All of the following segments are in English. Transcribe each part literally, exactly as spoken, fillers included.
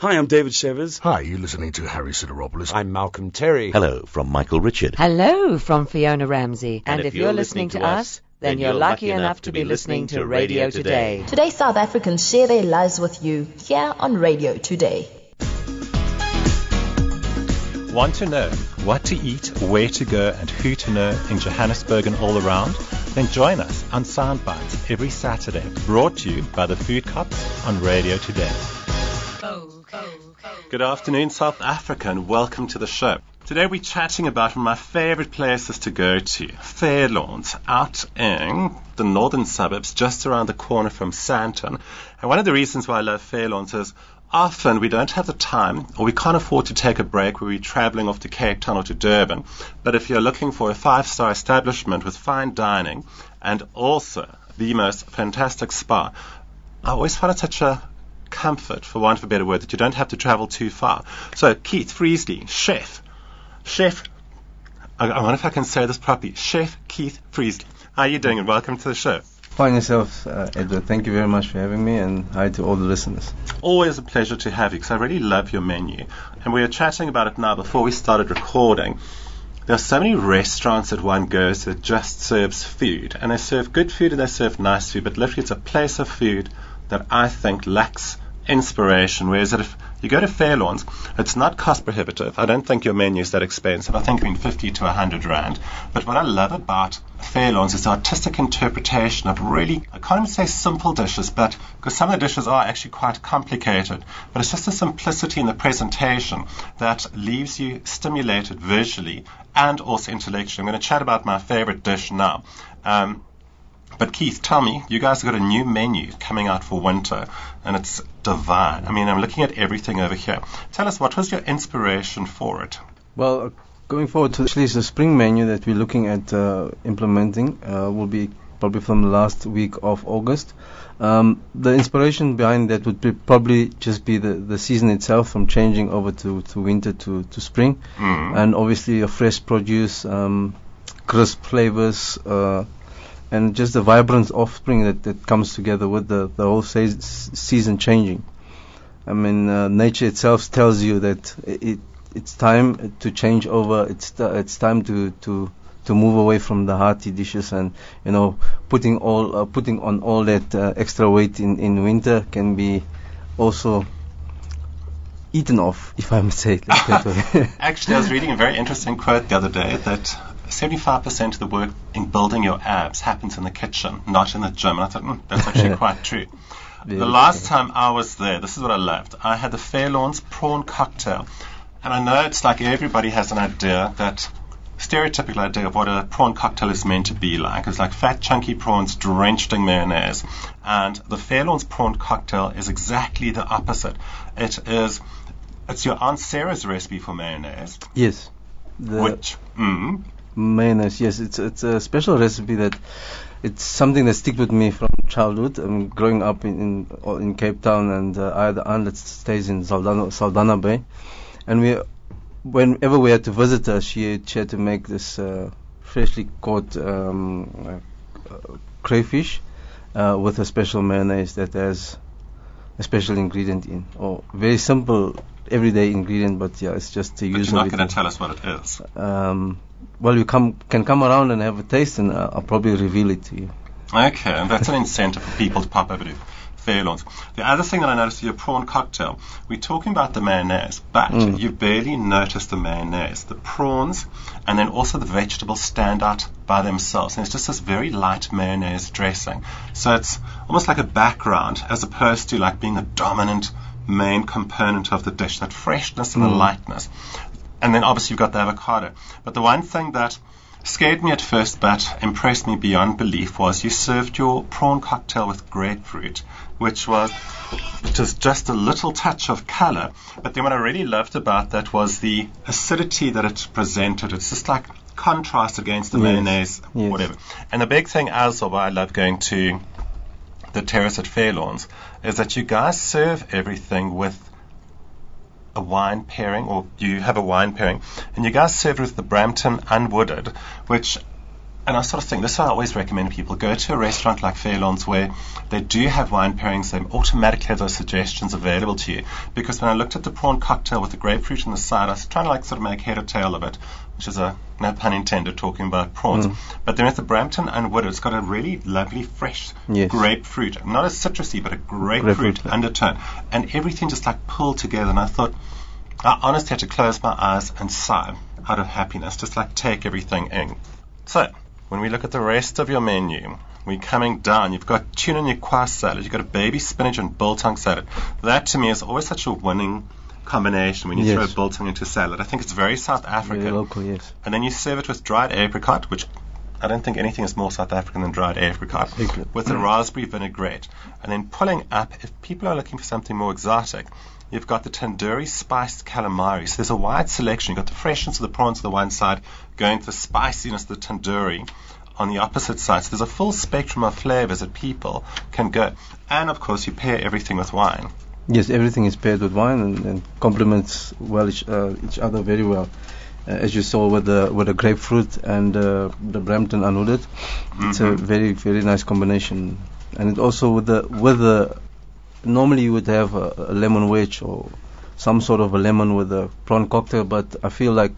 Hi, I'm David Shevers. Hi, you're listening to Harry Sideropoulos. I'm Malcolm Terry. Hello from Michael Richard. Hello from Fiona Ramsey. And, and if, if you're listening to us, then you're lucky enough to be listening to Radio Today. Today, South Africans share their lives with you here on Radio Today. Want to know what to eat, where to go, and who to know in Johannesburg and all around? Then join us on Soundbites every Saturday, brought to you by the Food Cops on Radio Today. Good afternoon, South Africa, and welcome to the show. Today we're chatting about one of my favourite places to go to, Fairlawns, out in the northern suburbs, just around the corner from Sandton. And one of the reasons why I love Fairlawns is often we don't have the time or we can't afford to take a break where we're travelling off to Cape Town or to Durban. But if you're looking for a five-star establishment with fine dining and also the most fantastic spa, I always find it such a comfort, for want of a better word, that you don't have to travel too far. So Keith Freesley, chef, chef, I, I wonder if I can say this properly, Chef Keith Freesley. How are you doing, and welcome to the show. Fine yourself, uh, Edward. Thank you very much for having me, and hi to all the listeners. Always a pleasure to have you, because I really love your menu. And we were chatting about it now before we started recording. There are so many restaurants that one goes that just serves food, and they serve good food and they serve nice food, but literally it's a place of food that I think lacks inspiration, whereas if you go to Fairlawns, it's not cost prohibitive. I don't think your menu is that expensive. I think between fifty to one hundred rand. But what I love about Fairlawns is the artistic interpretation of really, I can't even say simple dishes, but because some of the dishes are actually quite complicated, but it's just the simplicity in the presentation that leaves you stimulated visually and also intellectually. I'm going to chat about my favorite dish now. Um, But Keith, tell me, you guys have got a new menu coming out for winter, and it's divine. I mean, I'm looking at everything over here. Tell us, what was your inspiration for it? Well, uh, going forward to actually the spring menu that we're looking at uh, implementing uh, will be probably from the last week of August. Um, the inspiration behind that would be probably just be the, the season itself, from changing over to, to winter to, to spring, mm. and obviously a fresh produce, um, crisp flavors, uh, and just the vibrant offspring that, that comes together with the, the whole se- season changing. I mean, uh, nature itself tells you that it, it's time to change over. It's t- it's time to, to, to move away from the hearty dishes, and you know, putting all uh, putting on all that uh, extra weight in, in winter can be also eaten off, if I may say it like that way. Actually, I was reading a very interesting quote the other day that seventy-five percent of the work in building your abs happens in the kitchen, not in the gym. And I thought, mm, that's actually quite true. Very the last true. time I was there, this is what I loved. I had the Fairlawns prawn cocktail. And I know it's like everybody has an idea, that stereotypical idea of what a prawn cocktail is meant to be like. It's like fat, chunky prawns drenched in mayonnaise. And the Fairlawns prawn cocktail is exactly the opposite. It is, it's your Aunt Sarah's recipe for mayonnaise. Yes. The which, mm, mayonnaise, yes, it's it's a special recipe that it's something that sticks with me from childhood. I mean, growing up in in, in Cape Town, and uh, I had an aunt that stays in Saldanha, Saldanha Bay, and we, whenever we had to visit her, she, she had to make this uh, freshly caught um, uh, crayfish uh, with a special mayonnaise that has a special ingredient in, or very simple everyday ingredient, but yeah, it's just to use. But you're not going to tell us what it is. Um, well, you come can come around and have a taste, and uh, I'll probably reveal it to you. Okay, and that's an incentive for people to pop over to Fairlawns. The other thing that I noticed with your prawn cocktail, we're talking about the mayonnaise, but mm. you barely notice the mayonnaise. The prawns and then also the vegetables stand out by themselves, and it's just this very light mayonnaise dressing. So it's almost like a background as opposed to like being the dominant main component of the dish, that freshness and mm. the lightness. And then obviously you've got the avocado. But the one thing that scared me at first but impressed me beyond belief was you served your prawn cocktail with grapefruit, which was which was just a little touch of color. But then what I really loved about that was the acidity that it presented. It's just like contrast against the yes. mayonnaise, yes. whatever. And the big thing also why I love going to the terrace at Fairlawns is that you guys serve everything with a wine pairing, or you have a wine pairing, and you guys serve it with the Brampton Unwooded, which And I sort of think, this is what I always recommend people. Go to a restaurant like Fairlawns where they do have wine pairings. They automatically have those suggestions available to you. Because when I looked at the prawn cocktail with the grapefruit on the side, I was trying to like sort of make head or tail of it, which is a, no pun intended, talking about prawns. Mm. But then at the Brampton Unwood, it's got a really lovely fresh yes. grapefruit. Not as citrusy, but a grapefruit, grapefruit undertone. And everything just like pulled together. And I thought, I honestly had to close my eyes and sigh out of happiness, just like take everything in. So, when we look at the rest of your menu, we're coming down. You've got tuna and yukwa salad. You've got a baby spinach and biltong salad. That, to me, is always such a winning combination when you yes. throw biltong into salad. I think it's very South African. Very local, yes. And then you serve it with dried apricot, which I don't think anything is more South African than dried apricot, Secret. with a raspberry vinaigrette. And then pulling up, if people are looking for something more exotic, you've got the tandoori spiced calamari. So there's a wide selection. You've got the freshness of the prawns on the one side, going to the spiciness of the tandoori on the opposite side. So there's a full spectrum of flavors that people can go. And, of course, you pair everything with wine. Yes, everything is paired with wine and, and complements well each, uh, each other very well. Uh, as you saw with the with the grapefruit and uh, the Brampton Unwooded, mm-hmm. it's a very, very nice combination. And it also with the with the normally you would have a, a lemon wedge or some sort of a lemon with a prawn cocktail, but I feel like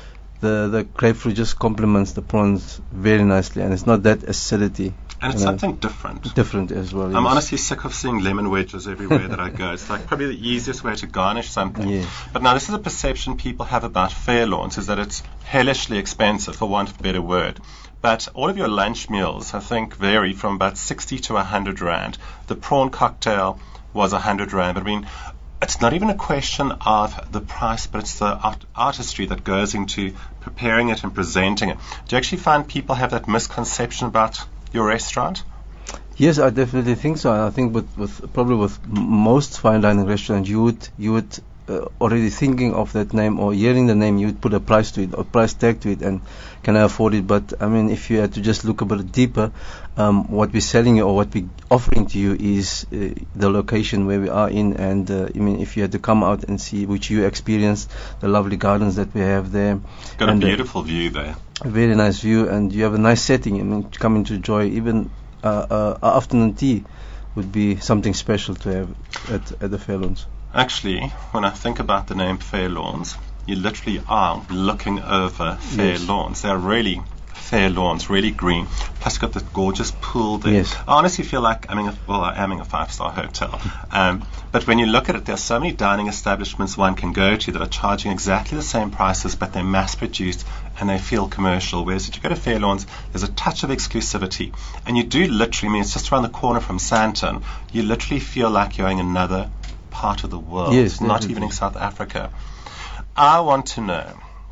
the the grapefruit just complements the prawns very nicely, and it's not that acidity. And it's something different. Different as well. I'm yes. honestly sick of seeing lemon wedges everywhere that I go. It's like probably the easiest way to garnish something. Yeah. But now this is a perception people have about Fairlawns, is that it's hellishly expensive, for want of a better word. But all of your lunch meals, I think, vary from about sixty to one hundred rand. The prawn cocktail was one hundred rand. But I mean, it's not even a question of the price, but it's the art- artistry that goes into preparing it and presenting it. Do you actually find people have that misconception about your restaurant? Yes, I definitely think so. I think with, with probably with m- most fine dining restaurants, you would you would uh, already thinking of that name or hearing the name, you would put a price to it or price tag to it, and can I afford it? But I mean, if you had to just look a bit deeper, um, what we're selling you or what we're offering to you is uh, the location where we are in, and uh, I mean, if you had to come out and see, which you experienced, the lovely gardens that we have there. Got a beautiful uh, view there. A very nice view, and you have a nice setting. I mean, coming to enjoy even uh, uh, afternoon tea would be something special to have at, at the Fairlawns. Actually, when I think about the name Fairlawns, you literally are looking over fair yes. lawns. They're really fair lawns, really green. Plus, you've got the gorgeous pool there. Yes. I honestly feel like I'm in a, well, I am in a five-star hotel. Um, but when you look at it, there are so many dining establishments one can go to that are charging exactly the same prices, but they're mass-produced and they feel commercial. Whereas if you go to Fairlawns, there's a touch of exclusivity. And you do literally, I mean, it's just around the corner from Sandton, you literally feel like you're in another part of the world, yes, not even in South Africa. I want to know,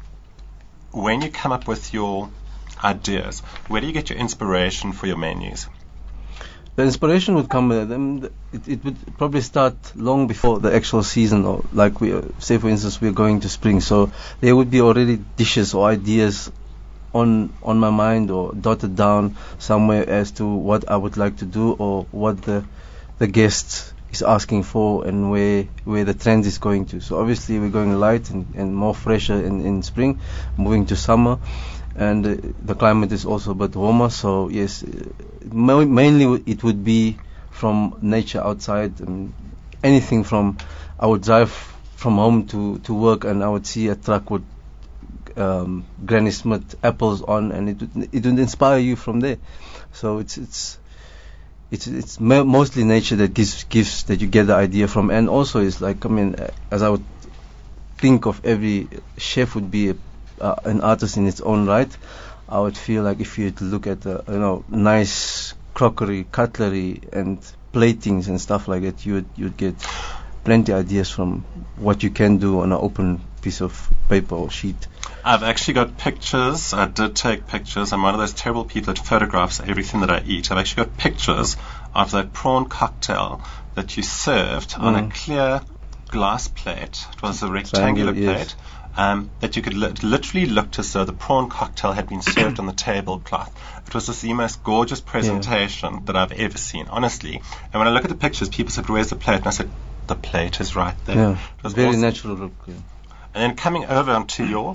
when you come up with your ideas, where do you get your inspiration for your menus? The inspiration would come with them. It, it would probably start long before the actual season, or like we uh, say, for instance, we're going to spring, so there would be already dishes or ideas on on my mind or dotted down somewhere as to what I would like to do or what the the guests is asking for and where where the trend is going to. So obviously we're going light and, and more fresher in, in spring, moving to summer, and uh, the climate is also a bit warmer. So yes, uh, ma- mainly w- it would be from nature outside, and anything from, I would drive from home to, to work and I would see a truck with um, Granny Smith apples on, and it would, it would inspire you from there. So it's it's It's it's mo- mostly nature that gives gives that you get the idea from, and also it's like, I mean, uh, as I would think of every chef would be a, uh, an artist in its own right. I would feel like if you had to look at the, you know, nice crockery, cutlery, and platings and stuff like that, you would you'd get plenty of ideas from what you can do on an open piece of paper or sheet. I've actually got pictures. I did take pictures. I'm one of those terrible people that photographs everything that I eat. I've actually got pictures of that prawn cocktail that you served mm. on a clear glass plate. It was a rectangular Triangle, plate. Yes. Um, that you could li- literally looked as though the prawn cocktail had been served on the tablecloth. It was just the most gorgeous presentation yeah. that I've ever seen, honestly. And when I look at the pictures, people said, "Where's the plate?" And I said, "The plate is right there." Yeah, it was very awesome. natural look. Yeah. And then coming over onto your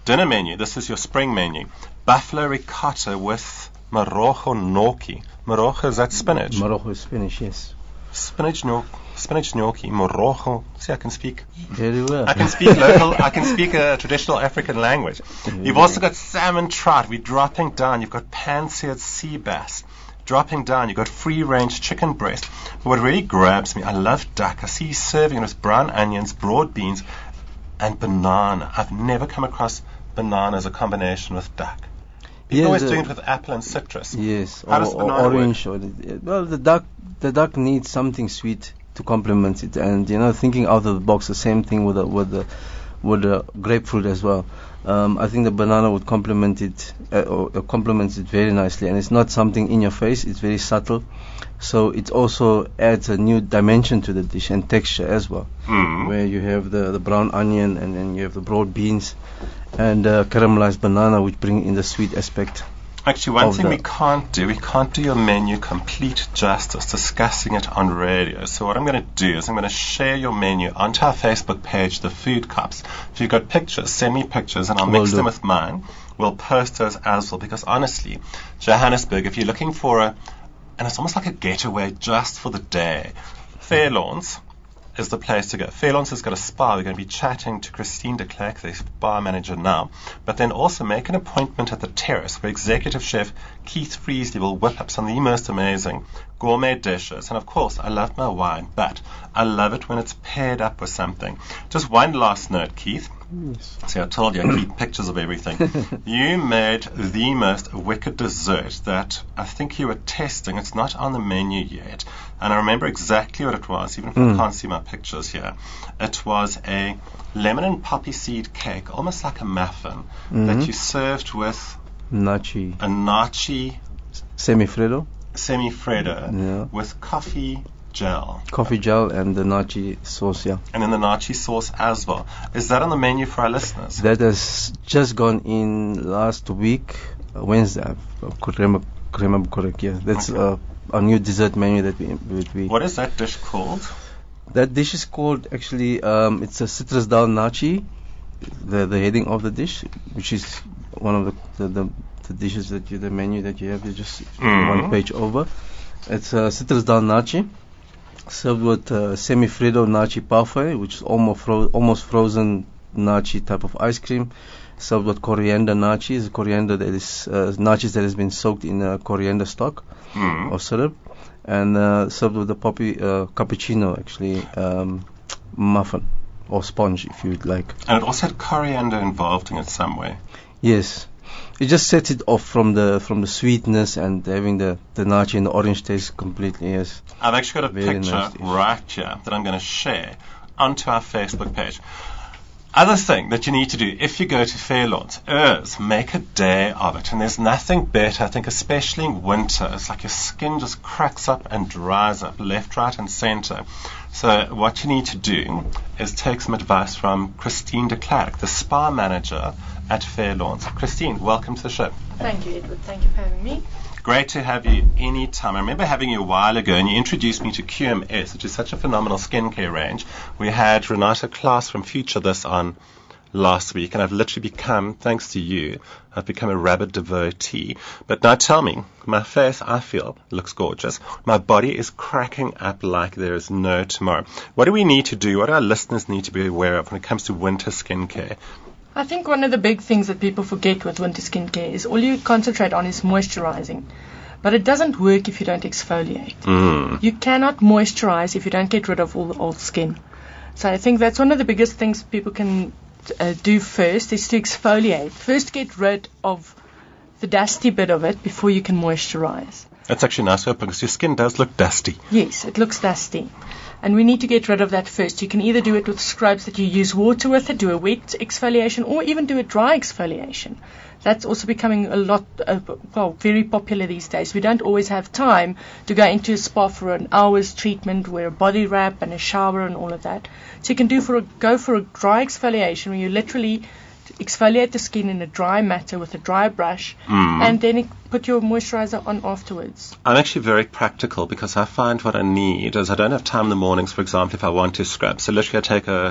Dinner menu, this is your spring menu. Buffalo ricotta with morogo gnocchi. Morogo, is that spinach? Morogo is spinach, yes. Spinach gnocchi, spinach gnocchi, morogo. See, I can speak. Very well. I can speak local, I can speak a traditional African language. You've also got salmon trout. We're dropping down. You've got pan-seared sea bass. Dropping down, you've got free-range chicken breast. But what really grabs me, I love duck. I see you serving it with brown onions, broad beans, and banana. I've never come across banana as a combination with duck. People Yes, always uh, doing it with apple and citrus. Yes, How or, does or banana orange. Or the, well, the duck, the duck needs something sweet to complement it, and you know, thinking out of the box. The same thing with the with the with the grapefruit as well. Um, I think the banana would complement it, uh, or uh, complements it very nicely, and it's not something in your face. It's very subtle, so it also adds a new dimension to the dish and texture as well. Mm. Where you have the, the brown onion, and then you have the broad beans, and uh, caramelized banana, which bring in the sweet aspect. Actually, one of thing the- we can't do, we can't do your menu complete justice discussing it on radio. So what I'm going to do is I'm going to share your menu onto our Facebook page, The Food Cups. If you've got pictures, send me pictures and I'll Will mix do. them with mine. We'll post those as well, because honestly, Johannesburg, if you're looking for a, and it's almost like a getaway just for the day, Fairlawns is the place to go. Fairlawns has got a spa. We're going to be chatting to Christine de Klerk, the spa manager now, but then also make an appointment at the Terrace where executive chef Keith Freesley will whip up some of the most amazing gourmet dishes. And of course, I love my wine, but I love it when it's paired up with something. Just one last note, Keith. Yes. See, I told you I keep pictures of everything. You made the most wicked dessert that I think you were testing. It's not on the menu yet. And I remember exactly what it was, even if I can't see my pictures here. It was a lemon and poppy seed cake, almost like a muffin, that you served with Nachi, a nachi semifredo, semifreddo Yeah. with coffee gel. coffee gel, and the nachi sauce. Yeah, And then the nachi sauce as well. Is that on the menu for our listeners? that has just gone in last week, uh, Wednesday. I could remember, remember correct. Yeah, that's Okay. uh, a new dessert menu that we that we. What is that dish called? That dish is called actually. Um, it's a citrus dal nachi. The the heading of the dish, which is one of the the, the, the dishes that you the menu that you have. You just Mhm. one page over. It's a citrus dal nachi, served with uh, semi-freddo nachi parfait, which is almost fro- almost frozen nachi type of ice cream. Served with coriander nachi, is coriander that is uh, nachis that has been soaked in uh, coriander stock Mm. or syrup, and uh, served with the poppy uh, cappuccino actually um, muffin or sponge if you would like. And it also had coriander involved in it some way. Yes, it just sets it off from the from the sweetness and having the the nachi and the orange taste completely. Yes. I've actually got a Very picture nice dish. right here that I'm going to share onto our Facebook page. Other thing that you need to do if you go to Fairlawns is make a day of it. And there's nothing better, I think, especially in winter. It's like your skin just cracks up and dries up, left, right, and center. So what you need to do is take some advice from Christine de Klerk, the spa manager at Fairlawns. Christine, welcome to the show. Thank you, Edward. Thank you for having me. Great to have you anytime. I remember having you a while ago, and you introduced me to Q M S, which is such a phenomenal skincare range. We had Renata Klaas from Future This on last week, and I've literally become, thanks to you, I've become a rabid devotee. But now tell me, my face, I feel, looks gorgeous. My body is cracking up like there is no tomorrow. What do we need to do? What do our listeners need to be aware of when it comes to winter skincare? I think one of the big things that people forget with winter skincare is all you concentrate on is moisturizing. But it doesn't work if you don't exfoliate. Mm. You cannot moisturize if you don't get rid of all the old skin. So I think that's one of the biggest things people can uh, do first is to exfoliate. First get rid of the dusty bit of it before you can moisturize. That's actually nice, because your skin does look dusty. Yes, it looks dusty. And we need to get rid of that first. You can either do it with scrubs that you use water with it, do a wet exfoliation, or even do a dry exfoliation. That's also becoming a lot, uh, well, very popular these days. We don't always have time to go into a spa for an hour's treatment, wear a body wrap and a shower and all of that. So you can do for a, go for a dry exfoliation where you literally exfoliate the skin in a dry matter with a dry brush, Mm. and then it, put your moisturizer on afterwards. I'm actually very practical, because I find what I need is I don't have time in the mornings, for example, if I want to scrub. So literally I take a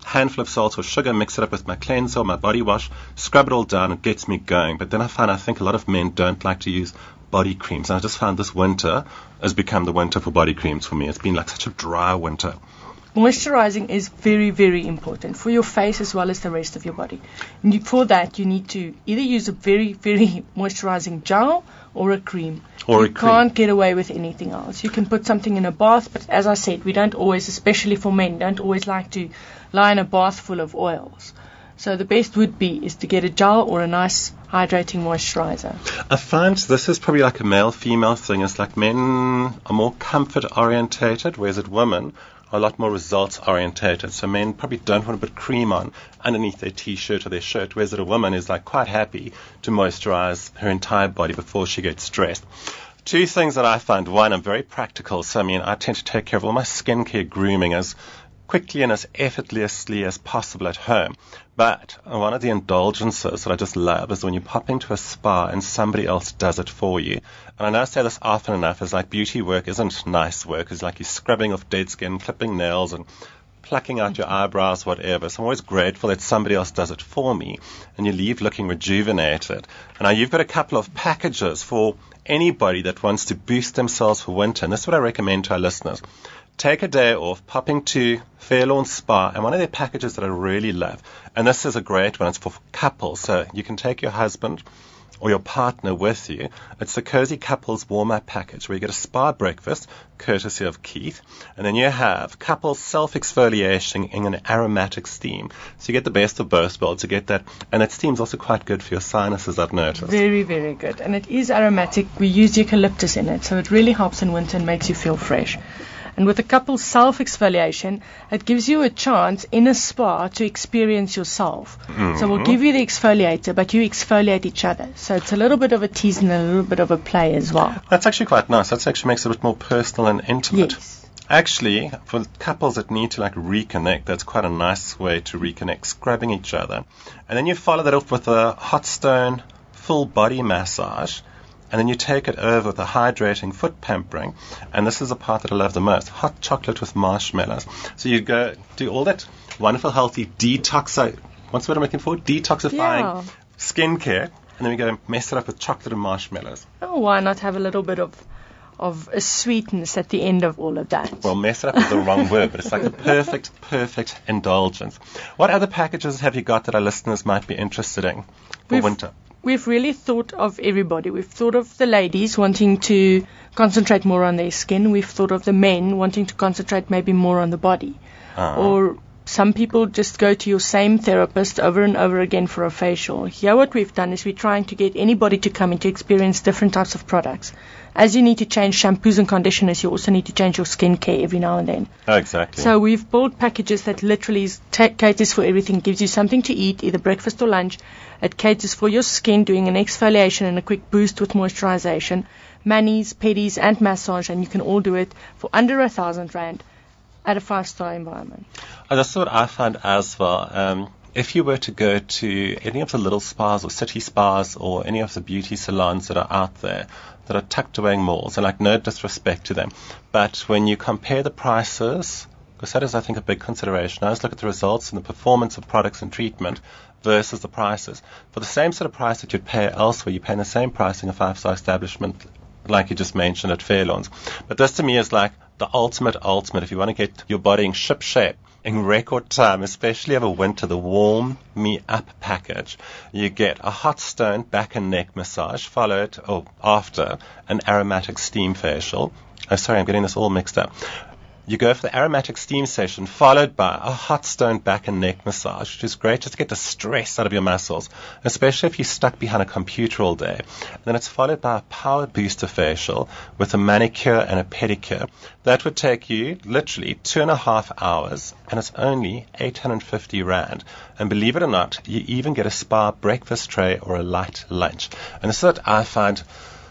handful of salt or sugar, mix it up with my cleanser or my body wash, scrub it all down, it gets me going. But then I find I think a lot of men don't like to use body creams. And I just found this winter has become the winter for body creams for me. It's been like such a dry winter. Moisturizing is very, very important for your face as well as the rest of your body. And you, for that, you need to either use a very, very moisturizing gel or a cream. Or you a cream. can't get away with anything else. You can put something in a bath, but as I said, we don't always, especially for men, don't always like to lie in a bath full of oils. So the best would be is to get a gel or a nice hydrating moisturizer. I find this is probably like a male-female thing. It's like men are more comfort-orientated, whereas at women are a lot more results-orientated. So men probably don't want to put cream on underneath their T-shirt or their shirt, whereas a woman is like quite happy to moisturize her entire body before she gets dressed. Two things that I find. One, I'm very practical. So, I mean, I tend to take care of all my skincare grooming as quickly and as effortlessly as possible at home. But one of the indulgences that I just love is when you pop into a spa and somebody else does it for you. And I know I say this often enough, is like beauty work isn't nice work. It's like you're scrubbing off dead skin, clipping nails and plucking out your eyebrows, whatever. So I'm always grateful that somebody else does it for me and you leave looking rejuvenated. And now you've got a couple of packages for anybody that wants to boost themselves for winter. And this is what I recommend to our listeners. Take a day off, pop into Fairlawn Spa, and one of their packages that I really love, and this is a great one, it's for couples, so you can take your husband or your partner with you. It's the Cozy Couples Warm-Up Package, where you get a spa breakfast, courtesy of Keith, and then you have couples self-exfoliation in an aromatic steam. So you get the best of both worlds. You get that, and that steam's also quite good for your sinuses, I've noticed. Very, very good. And it is aromatic. We use eucalyptus in it, so it really helps in winter and makes you feel fresh. And with a couple's self-exfoliation, it gives you a chance in a spa to experience yourself. Mm-hmm. So we'll give you the exfoliator, but you exfoliate each other. So it's a little bit of a tease and a little bit of a play as well. That's actually quite nice. That actually makes it a bit more personal and intimate. Yes. Actually, for couples that need to like reconnect, that's quite a nice way to reconnect, scrubbing each other. And then you follow that up with a hot stone full body massage. And then you take it over with a hydrating foot pampering. And this is the part that I love the most. Hot chocolate with marshmallows. So you go do all that wonderful, healthy detox. What's what I'm looking for? Detoxifying Yeah. skincare. And then we go mess it up with chocolate and marshmallows. Oh, why not have a little bit of of a sweetness at the end of all of that? Well, mess it up is the wrong word, but it's like the perfect, perfect indulgence. What other packages have you got that our listeners might be interested in for We've- winter? We've really thought of everybody. We've thought of the ladies wanting to concentrate more on their skin. We've thought of the men wanting to concentrate maybe more on the body. Uh-huh. Or some people just go to your same therapist over and over again for a facial. Here what we've done is we're trying to get anybody to come in to experience different types of products. As you need to change shampoos and conditioners, you also need to change your skincare every now and then. Oh, exactly. So we've built packages that literally ta- caters for everything. Gives you something to eat, either breakfast or lunch. It caters for your skin, doing an exfoliation and a quick boost with moisturization, manis, pedis, and massage, and you can all do it for under a thousand rand at a five-star environment. Oh, that's what I found as well. Um, if you were to go to any of the little spas or city spas or any of the beauty salons that are out there that are tucked away in malls, and like no disrespect to them, but when you compare the prices, because that is, I think, a big consideration. I always look at the results and the performance of products and treatment versus the prices. For the same sort of price that you'd pay elsewhere, you pay the same price in a five-star establishment, like you just mentioned at Fairlawns. But this to me is like the ultimate, ultimate. If you want to get your body in ship shape in record time, especially over winter, the Warm Me Up package, you get a hot stone back and neck massage, followed or after an aromatic steam facial. Oh, sorry, I'm getting this all mixed up. You go for the aromatic steam session, followed by a hot stone back and neck massage, which is great just to get the stress out of your muscles, especially if you're stuck behind a computer all day. And then it's followed by a power booster facial with a manicure and a pedicure. That would take you literally two and a half hours, and it's only eight hundred fifty rand. And believe it or not, you even get a spa breakfast tray or a light lunch. And this is what I find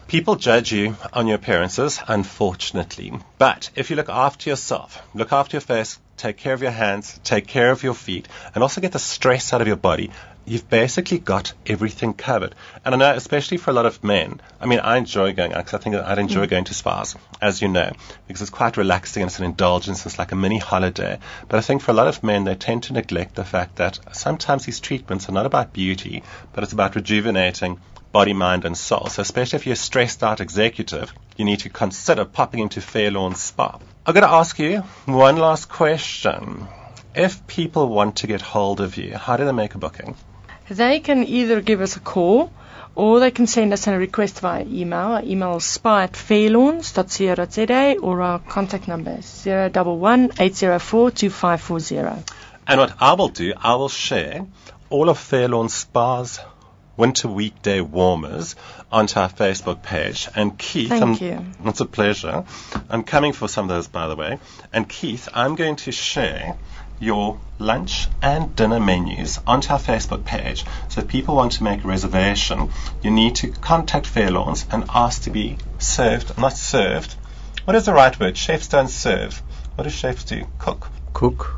People judge you on your appearances, unfortunately. But if you look after yourself, look after your face, take care of your hands, take care of your feet, and also get the stress out of your body, you've basically got everything covered. And I know, especially for a lot of men, I mean, I enjoy going out because I think I'd enjoy mm. going to spas, as you know, because it's quite relaxing and it's an indulgence, it's like a mini holiday. But I think for a lot of men, they tend to neglect the fact that sometimes these treatments are not about beauty, but it's about rejuvenating body, mind, and soul. So especially if you're a stressed out executive, you need to consider popping into Fairlawn Spa. I'm going to ask you one last question. If people want to get hold of you, how do they make a booking? They can either give us a call or they can send us a request via email. Our email is spa at fairlawns dot co dot za, or our contact number is zero one one, eight zero four, two five four zero. And what I will do, I will share all of Fairlawn Spa's winter weekday warmers onto our Facebook page. And Keith, Thank I'm, you. It's a pleasure. I'm coming for some of those, by the way. And Keith, I'm going to share your lunch and dinner menus onto our Facebook page. So if people want to make a reservation, you need to contact Fairlawns and ask to be served, not served. What is the right word? Chefs don't serve. What do chefs do? Cook. Cook.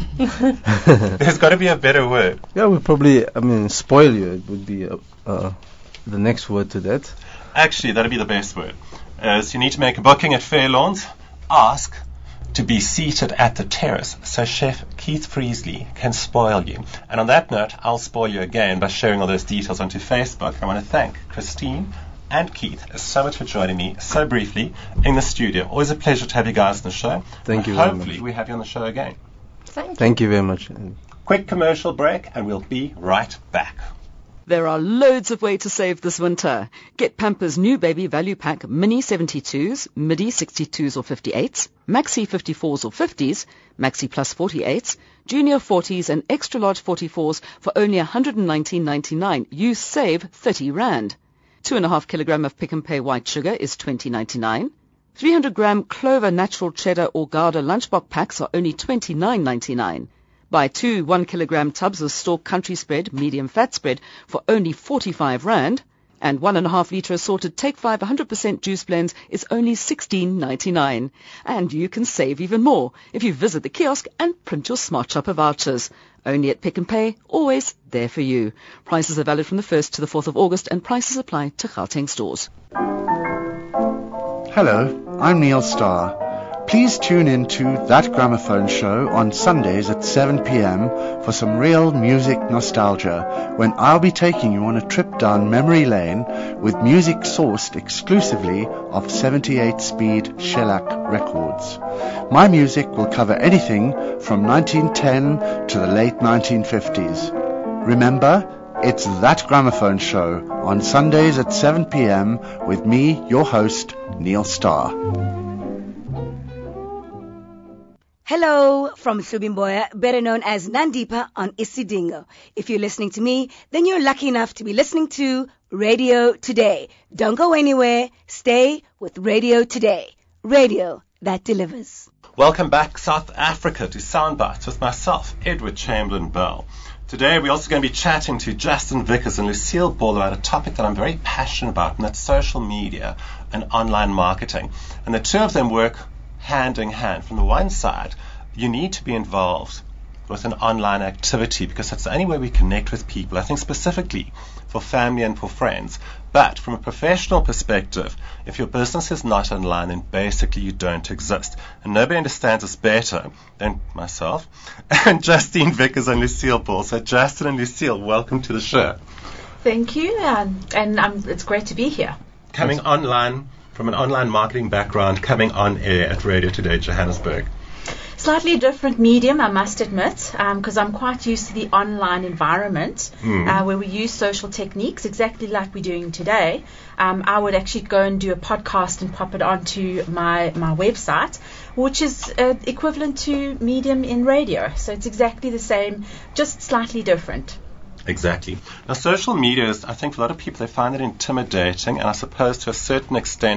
There's got to be a better word. Yeah, we probably, I mean, spoil you. It would be uh, uh, the next word to that. Actually, that'd be the best word. Uh, so you need to make a booking at Fairlawns. Ask to be seated at the terrace so Chef Keith Friesli can spoil you. And on that note, I'll spoil you again by sharing all those details onto Facebook. I want to thank Christine and Keith so much for joining me so briefly in the studio. Always a pleasure to have you guys on the show. Thank you very much. Hopefully we have you on the show again. Thank you. Thank you very much. Quick commercial break and we'll be right back. There are loads of ways to save this winter. Get Pampers' new baby value pack Mini seventy-twos, Midi sixty-twos or fifty-eights, Maxi fifty-fours or fifties, Maxi Plus forty-eights, Junior forties and Extra Large forty-fours for only one hundred nineteen ninety-nine. You save thirty rand. Two and a half kilogram of Pick and Pay white sugar is twenty ninety-nine. three hundred gram Clover Natural Cheddar or Gouda lunchbox packs are only twenty-nine ninety-nine. Buy two one kilogram tubs of Stork Country Spread medium fat spread for only forty-five rand, and one and a half litre assorted Take Five one hundred percent juice blends is only sixteen ninety-nine. And you can save even more if you visit the kiosk and print your Smart Shopper vouchers. Only at Pick and Pay, always there for you. Prices are valid from the first to the fourth of August and prices apply to Gauteng stores. Hello, I'm Neil Starr. Please tune in to That Gramophone Show on Sundays at seven p.m. for some real music nostalgia, when I'll be taking you on a trip down memory lane with music sourced exclusively off seventy-eight speed shellac records. My music will cover anything from nineteen ten to the late nineteen fifties. Remember, it's That Gramophone Show on Sundays at seven p.m. with me, your host, Neil Starr. Hello from Subimboya, better known as Nandipa on Isidingo. If you're listening to me, then you're lucky enough to be listening to Radio Today. Don't go anywhere. Stay with Radio Today. Radio that delivers. Welcome back, South Africa, to Soundbites with myself, Edward Chamberlain Bell. Today we're also going to be chatting to Justin Vickers and Lucille Ball about a topic that I'm very passionate about, and that's social media and online marketing. And the two of them work hand in hand. From the one side, you need to be involved with an online activity because that's the only way we connect with people, I think specifically for family and for friends. But from a professional perspective, if your business is not online, then basically you don't exist. And nobody understands this better than myself and Justine Vickers and Lucille Ball. So Justin and Lucille, welcome to the show. Thank you, and, and um, it's great to be here. Coming online from an online marketing background, coming on air at Radio Today Johannesburg. Slightly different medium, I must admit, because um, I'm quite used to the online environment mm. uh, where we use social techniques exactly like we're doing today. Um, I would actually go and do a podcast and pop it onto my, my website, which is uh, equivalent to medium in radio. So it's exactly the same, just slightly different. Exactly. Now, social media is, I think, for a lot of people, they find it intimidating and I suppose to a certain extent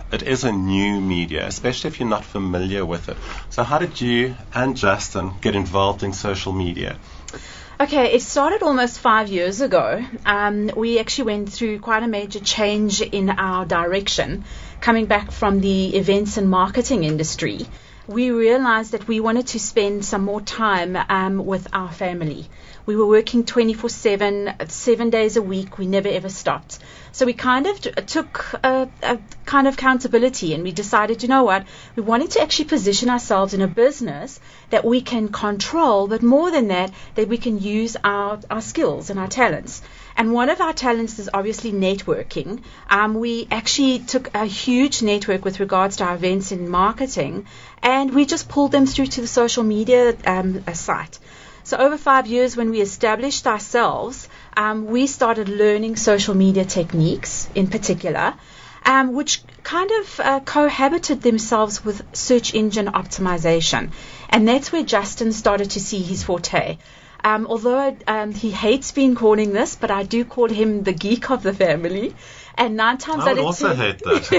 it is a new media, especially if you're not familiar with it. So how did you and Justin get involved in social media? Okay, it started almost five years ago. Um, we actually went through quite a major change in our direction, coming back from the events and marketing industry. We realized that we wanted to spend some more time um, with our family. We were working twenty-four seven, seven days a week. We never ever stopped. So we kind of t- took a, a kind of accountability, and we decided, you know what, we wanted to actually position ourselves in a business that we can control, but more than that, that we can use our, our skills and our talents. And one of our talents is obviously networking. Um, we actually took a huge network with regards to our events and marketing, and we just pulled them through to the social media um, site. So over five years, when we established ourselves, um, we started learning social media techniques in particular, um, which kind of uh, cohabited themselves with search engine optimization. And that's where Justin started to see his forte. Um, although um, he hates being calling this, but I do call him the geek of the family. And nine times I out would of also ten, hate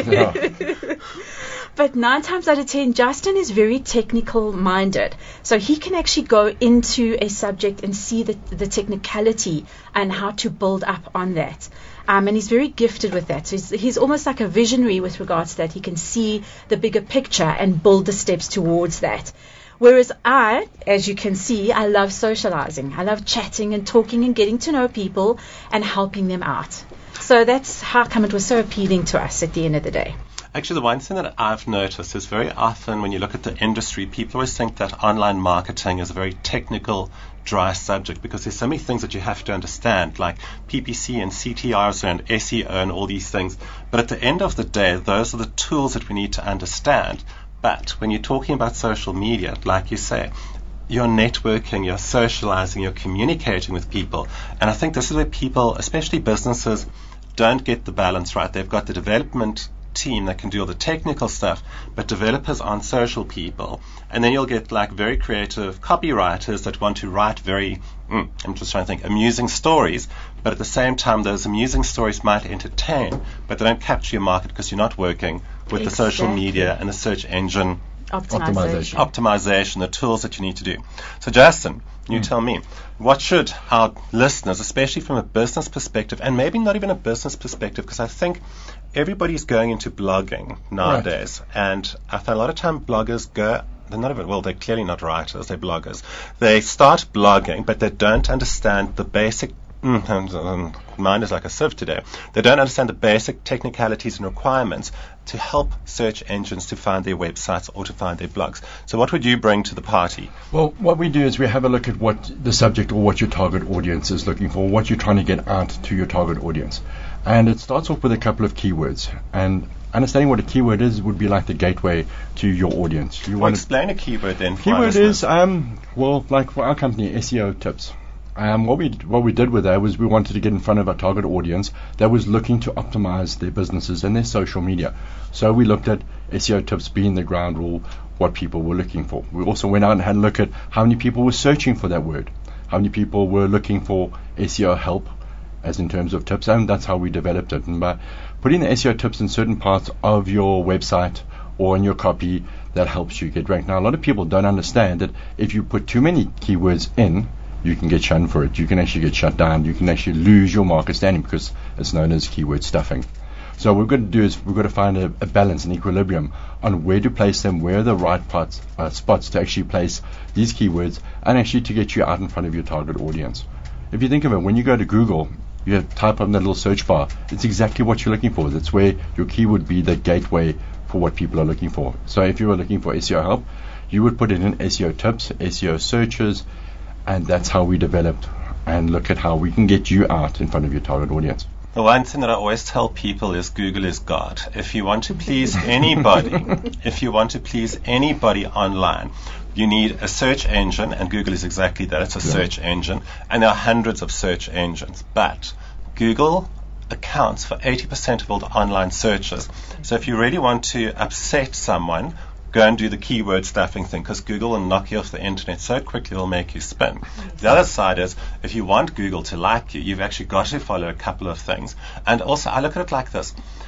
that. But nine times out of ten, Justin is very technical minded. So he can actually go into a subject and see the, the technicality and how to build up on that. Um, and he's very gifted with that. So he's, he's almost like a visionary with regards to that. He can see the bigger picture and build the steps towards that. Whereas I, as you can see, I love socializing. I love chatting and talking and getting to know people and helping them out. So that's how come it was so appealing to us at the end of the day. Actually, the one thing that I've noticed is very often when you look at the industry, people always think that online marketing is a very technical, dry subject because there's so many things that you have to understand, like P P C and C T Rs and S E O and all these things. But at the end of the day, those are the tools that we need to understand. But when you're talking about social media, like you say, you're networking, you're socializing, you're communicating with people. And I think this is where people, especially businesses, don't get the balance right. They've got the development team that can do all the technical stuff, but developers aren't social people. And then you'll get like very creative copywriters that want to write very, mm, I'm just trying to think, amusing stories, but at the same time those amusing stories might entertain, but they don't capture your market because you're not working with exactly. the social media and the search engine optimization. optimization, the tools that you need to do. So Justin, you mm. tell me, what should our listeners, especially from a business perspective, and maybe not even a business perspective, because I think everybody's going into blogging nowadays, right. and I find a lot of time bloggers go, they're not even, well, they're clearly not writers, they're bloggers. They start blogging, but they don't understand the basic, mm, mine is like a sieve today, they don't understand the basic technicalities and requirements to help search engines to find their websites or to find their blogs. So what would you bring to the party? Well, what we do is we have a look at what the subject or what your target audience is looking for, what you're trying to get out to your target audience. And it starts off with a couple of keywords. And understanding what a keyword is would be like the gateway to your audience. You well, want explain a keyword then. For keyword is, um, well, like for our company, S E O tips. Um, what we what we did with that was we wanted to get in front of our target audience that was looking to optimize their businesses and their social media. So we looked at S E O tips being the ground rule, what people were looking for. We also went out and had a look at how many people were searching for that word, how many people were looking for S E O help, as in terms of tips, and that's how we developed it. And by putting the S E O tips in certain parts of your website or in your copy, that helps you get ranked. Now, a lot of people don't understand that if you put too many keywords in, you can get shunned for it. You can actually get shut down. You can actually lose your market standing because it's known as keyword stuffing. So what we've got to do is we've got to find a, a balance, an equilibrium on where to place them, where are the right parts, uh, spots to actually place these keywords and actually to get you out in front of your target audience. If you think of it, when you go to Google, you have type up in that little search bar. It's exactly what you're looking for. That's where your key would be the gateway for what people are looking for. So if you were looking for S E O help, you would put it in S E O tips, S E O searches, and that's how we developed and look at how we can get you out in front of your target audience. The one thing that I always tell people is Google is God. If you want to please anybody, if you want to please anybody online, you need a search engine, and Google is exactly that. It's a yeah. search engine, and there are hundreds of search engines. But Google accounts for eighty percent of all the online searches. So if you really want to upset someone, go and do the keyword stuffing thing, because Google will knock you off the internet so quickly it'll make you spin. The other side is, if you want Google to like you, you've actually got to follow a couple of things. And also, I look at it like this.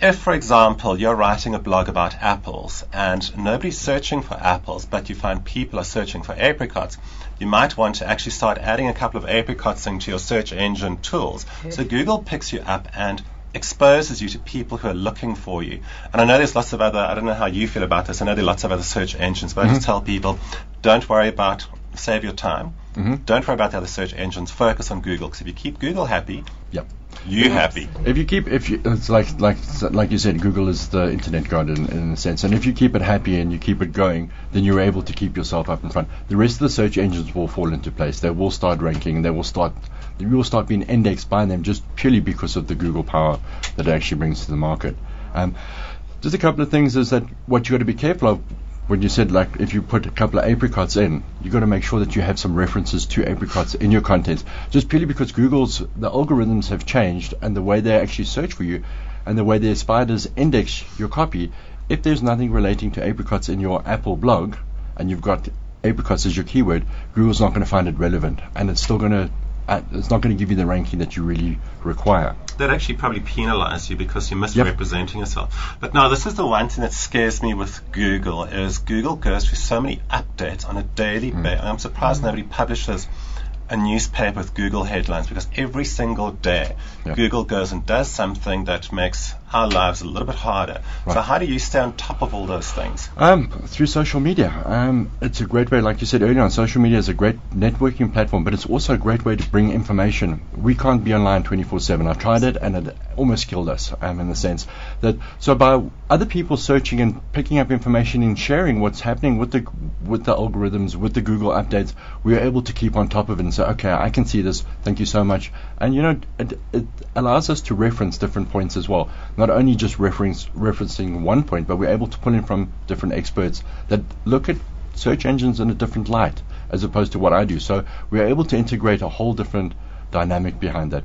if, for example, you're writing a blog about apples and nobody's searching for apples, but you find people are searching for apricots, you might want to actually start adding a couple of apricots into your search engine tools. So Google picks you up and exposes you to people who are looking for you. And I know there's lots of other, I don't know how you feel about this, I know there are lots of other search engines, but mm-hmm. I just tell people, don't worry about, save your time. Mm-hmm. Don't worry about the other search engines. Focus on Google, because if you keep Google happy, yep. you happy. If you keep, if you, it's like like like you said, Google is the internet god in, in a sense. And if you keep it happy and you keep it going, then you're able to keep yourself up in front. The rest of the search engines will fall into place. They will start ranking, and they will start, you will start being indexed by them just purely because of the Google power that it actually brings to the market. Um, just a couple of things is that what you got to be careful of. When you said, like, if you put a couple of apricots in, you've got to make sure that you have some references to apricots in your content. Just purely because Google's, the algorithms have changed, and the way they actually search for you, and the way their spiders index your copy, if there's nothing relating to apricots in your Apple blog, and you've got apricots as your keyword, Google's not going to find it relevant, and it's still going to, uh, it's not going to give you the ranking that you really require. They'd actually probably penalize you because you're misrepresenting yep. yourself. But no, this is the one thing that scares me with Google, is Google goes through so many updates on a daily mm. basis. I'm surprised mm. nobody publishes a newspaper with Google headlines, because every single day yep. Google goes and does something that makes our lives a little bit harder. Right. So how do you stay on top of all those things? Um, through social media. Um, it's a great way, like you said earlier on, social media is a great networking platform, but it's also a great way to bring information. We can't be online twenty-four seven. I've tried it, and it almost killed us, um, in the sense that, so by other people searching and picking up information and sharing what's happening with the with the algorithms, with the Google updates, we are able to keep on top of it and say, okay, I can see this, thank you so much. And, you know, it, it allows us to reference different points as well. Not only just reference, referencing one point, but we're able to pull in from different experts that look at search engines in a different light as opposed to what I do. So we're able to integrate a whole different dynamic behind that.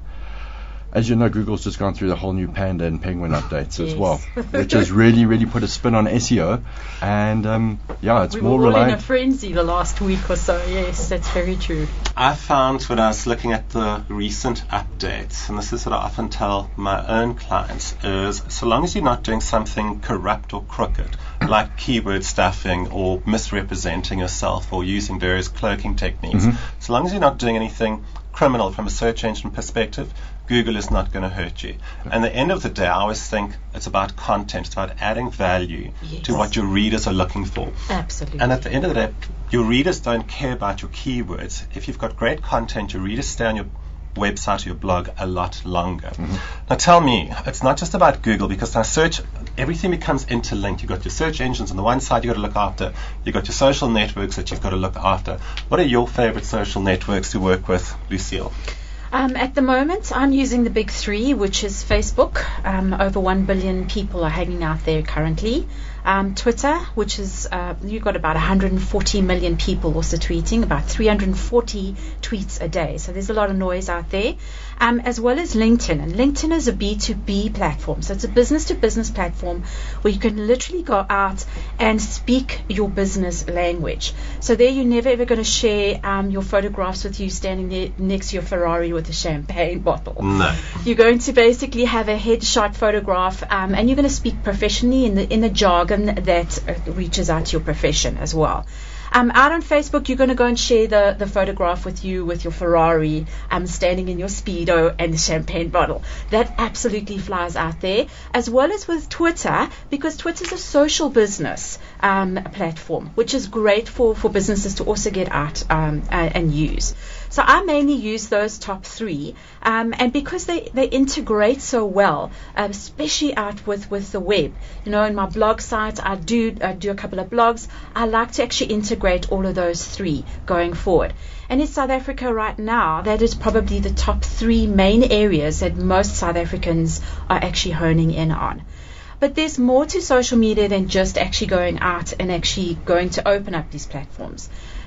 As you know, Google's just gone through the whole new Panda and Penguin updates yes. as well, which has really, really put a spin on S E O. And, um, yeah, it's we more reliant. We were all reliant. in a frenzy the last week or so. Yes, that's very true. I found when I was looking at the recent updates, and this is what I often tell my own clients, is so long as you're not doing something corrupt or crooked, like keyword stuffing or misrepresenting yourself or using various cloaking techniques, mm-hmm. so long as you're not doing anything criminal from a search engine perspective, Google is not going to hurt you. Okay. And at the end of the day, I always think it's about content. It's about adding value yes. to what your readers are looking for. Absolutely. And at the end of the day, your readers don't care about your keywords. If you've got great content, your readers stay on your website or your blog a lot longer. Mm-hmm. Now tell me, it's not just about Google, because now search, everything becomes interlinked. You've got your search engines on the one side you've got to look after. You've got your social networks that you've got to look after. What are your favorite social networks to work with, Lucille? Um, at the moment, I'm using the big three, which is Facebook. Um, over one billion people are hanging out there currently. Um, Twitter, which is, uh, you've got about one hundred forty million people also tweeting, about three hundred forty tweets a day. So there's a lot of noise out there. Um, as well as LinkedIn. And LinkedIn is a B two B platform. So it's a business-to-business platform where you can literally go out and speak your business language. So there you're never ever going to share um, your photographs with you standing there next to your Ferrari with a champagne bottle. No. You're going to basically have a headshot photograph, um, and you're going to speak professionally in the in the jargon that uh, reaches out to your profession as well. Um, out on Facebook, you're going to go and share the, the photograph with you with your Ferrari um, standing in your Speedo and the champagne bottle. That absolutely flies out there, as well as with Twitter, because Twitter's a social business um, platform, which is great for, for businesses to also get out um, and, and use. So I mainly use those top three, um, and because they, they integrate so well, uh, especially out with, with the web. You know, in my blog site, I do I do a couple of blogs. I like to actually integrate all of those three going forward. And in South Africa right now, that is probably the top three main areas that most South Africans are actually honing in on. But there's more to social media than just actually going out and actually going to open up these platforms.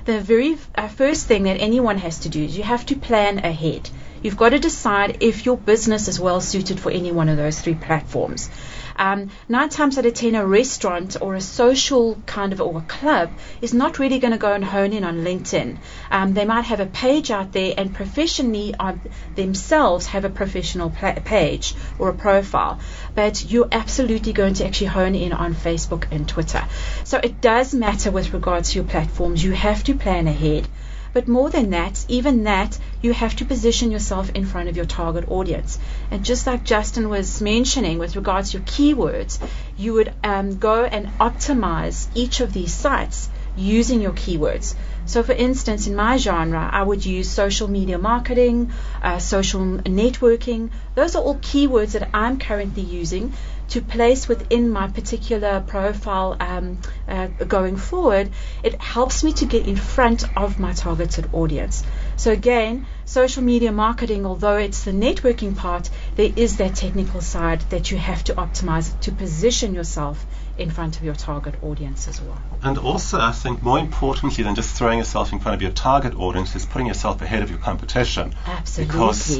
the very uh, first thing that anyone has to do is you have to plan ahead. You've got to decide if your business is well suited for any one of those three platforms. Um, nine times out of ten, a restaurant or a social kind of or a club is not really going to go and hone in on LinkedIn. Um, they might have a page out there and professionally on themselves have a professional pla- page or a profile, but you're absolutely going to actually hone in on Facebook and Twitter. So it does matter with regards to your platforms. You have to plan ahead. But more than that, even that, you have to position yourself in front of your target audience. And just like Justin was mentioning with regards to your keywords, you would um, go and optimize each of these sites using your keywords. So for instance, in my genre, I would use social media marketing, uh, social networking. Those are all keywords that I'm currently using to place within my particular profile um, uh, going forward. It helps me to get in front of my targeted audience. So again, social media marketing, although it's the networking part, there is that technical side that you have to optimize to position yourself in front of your target audience as well. And also, I think more importantly than just throwing yourself in front of your target audience is putting yourself ahead of your competition. Absolutely. Because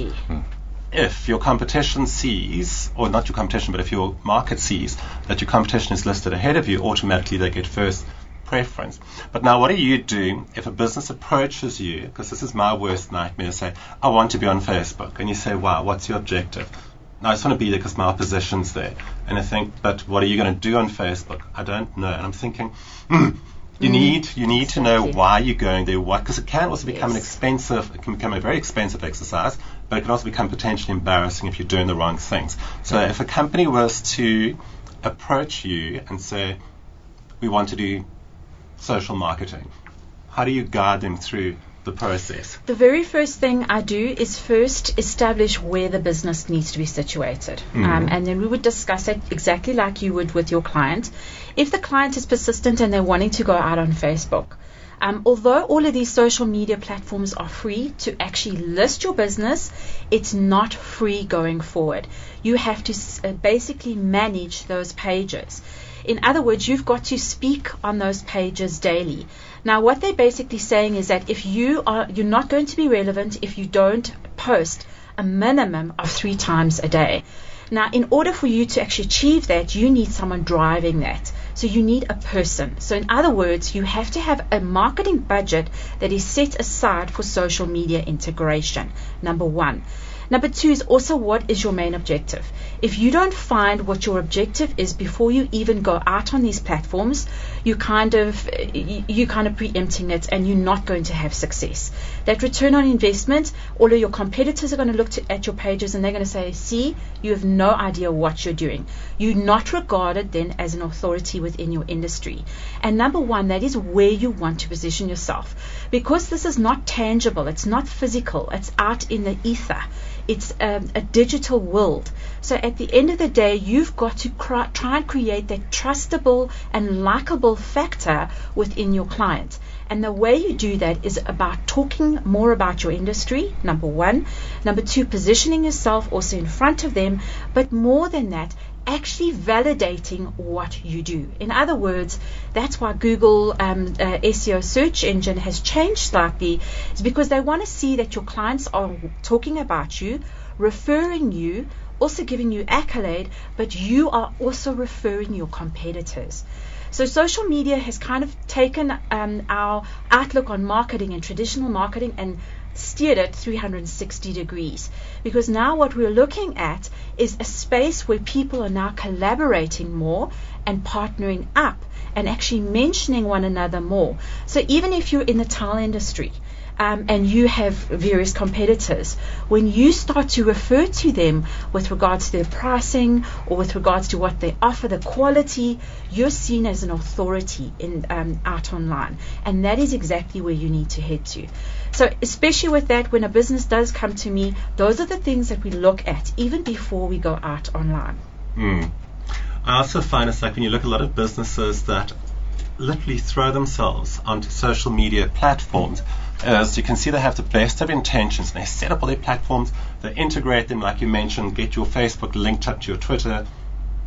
if your competition sees, or not your competition, but if your market sees that your competition is listed ahead of you, automatically they get first preference. But now what do you do if a business approaches you, because this is my worst nightmare, say, I want to be on Facebook, and you say, wow, what's your objective? No, I just want to be there because my opposition's there. And I think, but what are you going to do on Facebook? I don't know. And I'm thinking, hmm, you mm. need you need exactly. to know why you're going there, what, because it can also become yes. an expensive, it can become a very expensive exercise, but it can also become potentially embarrassing if you're doing the wrong things. So yeah. if a company was to approach you and say, we want to do social marketing, how do you guide them through the process? The very first thing I do is first establish where the business needs to be situated. Mm-hmm. Um, and then we would discuss it exactly like you would with your client. If the client is persistent and they're wanting to go out on Facebook, um, although all of these social media platforms are free to actually list your business, it's not free going forward. You have to uh, basically manage those pages. In other words, you've got to speak on those pages daily. Now, what they're basically saying is that if you are, you're not going to be relevant if you don't post a minimum of three times a day. Now, in order for you to actually achieve that, you need someone driving that. So you need a person. So in other words, you have to have a marketing budget that is set aside for social media integration, number one. Number two is also, what is your main objective? If you don't find what your objective is before you even go out on these platforms, you kind of you kind of preempting it, and you're not going to have success. That return on investment, all of your competitors are going to look to, at your pages, and they're going to say, see, you have no idea what you're doing. You're not regarded then as an authority within your industry. And number one, that is where you want to position yourself. Because this is not tangible, it's not physical, it's out in the ether. It's um, a digital world. So at the end of the day, you've got to cry, try and create that trustable and likable factor within your client. And the way you do that is about talking more about your industry, number one. Number two, positioning yourself also in front of them. But more than that, actually validating what you do. In other words, that's why Google um, uh, S E O search engine has changed slightly. It's because they want to see that your clients are talking about you, referring you, also giving you accolade, but you are also referring your competitors. So social media has kind of taken um, our outlook on marketing and traditional marketing and steered it three hundred sixty degrees, because now what we're looking at is a space where people are now collaborating more and partnering up and actually mentioning one another more. So even if you're in the tile industry um, and you have various competitors, when you start to refer to them with regards to their pricing or with regards to what they offer, the quality, you're seen as an authority in um, out online, and that is exactly where you need to head to. So especially with that, when a business does come to me, those are the things that we look at even before we go out online. Mm. I also find it's like when you look at a lot of businesses that literally throw themselves onto social media platforms, as you can see they have the best of intentions, and they set up all their platforms, they integrate them like you mentioned, get your Facebook linked up to your Twitter,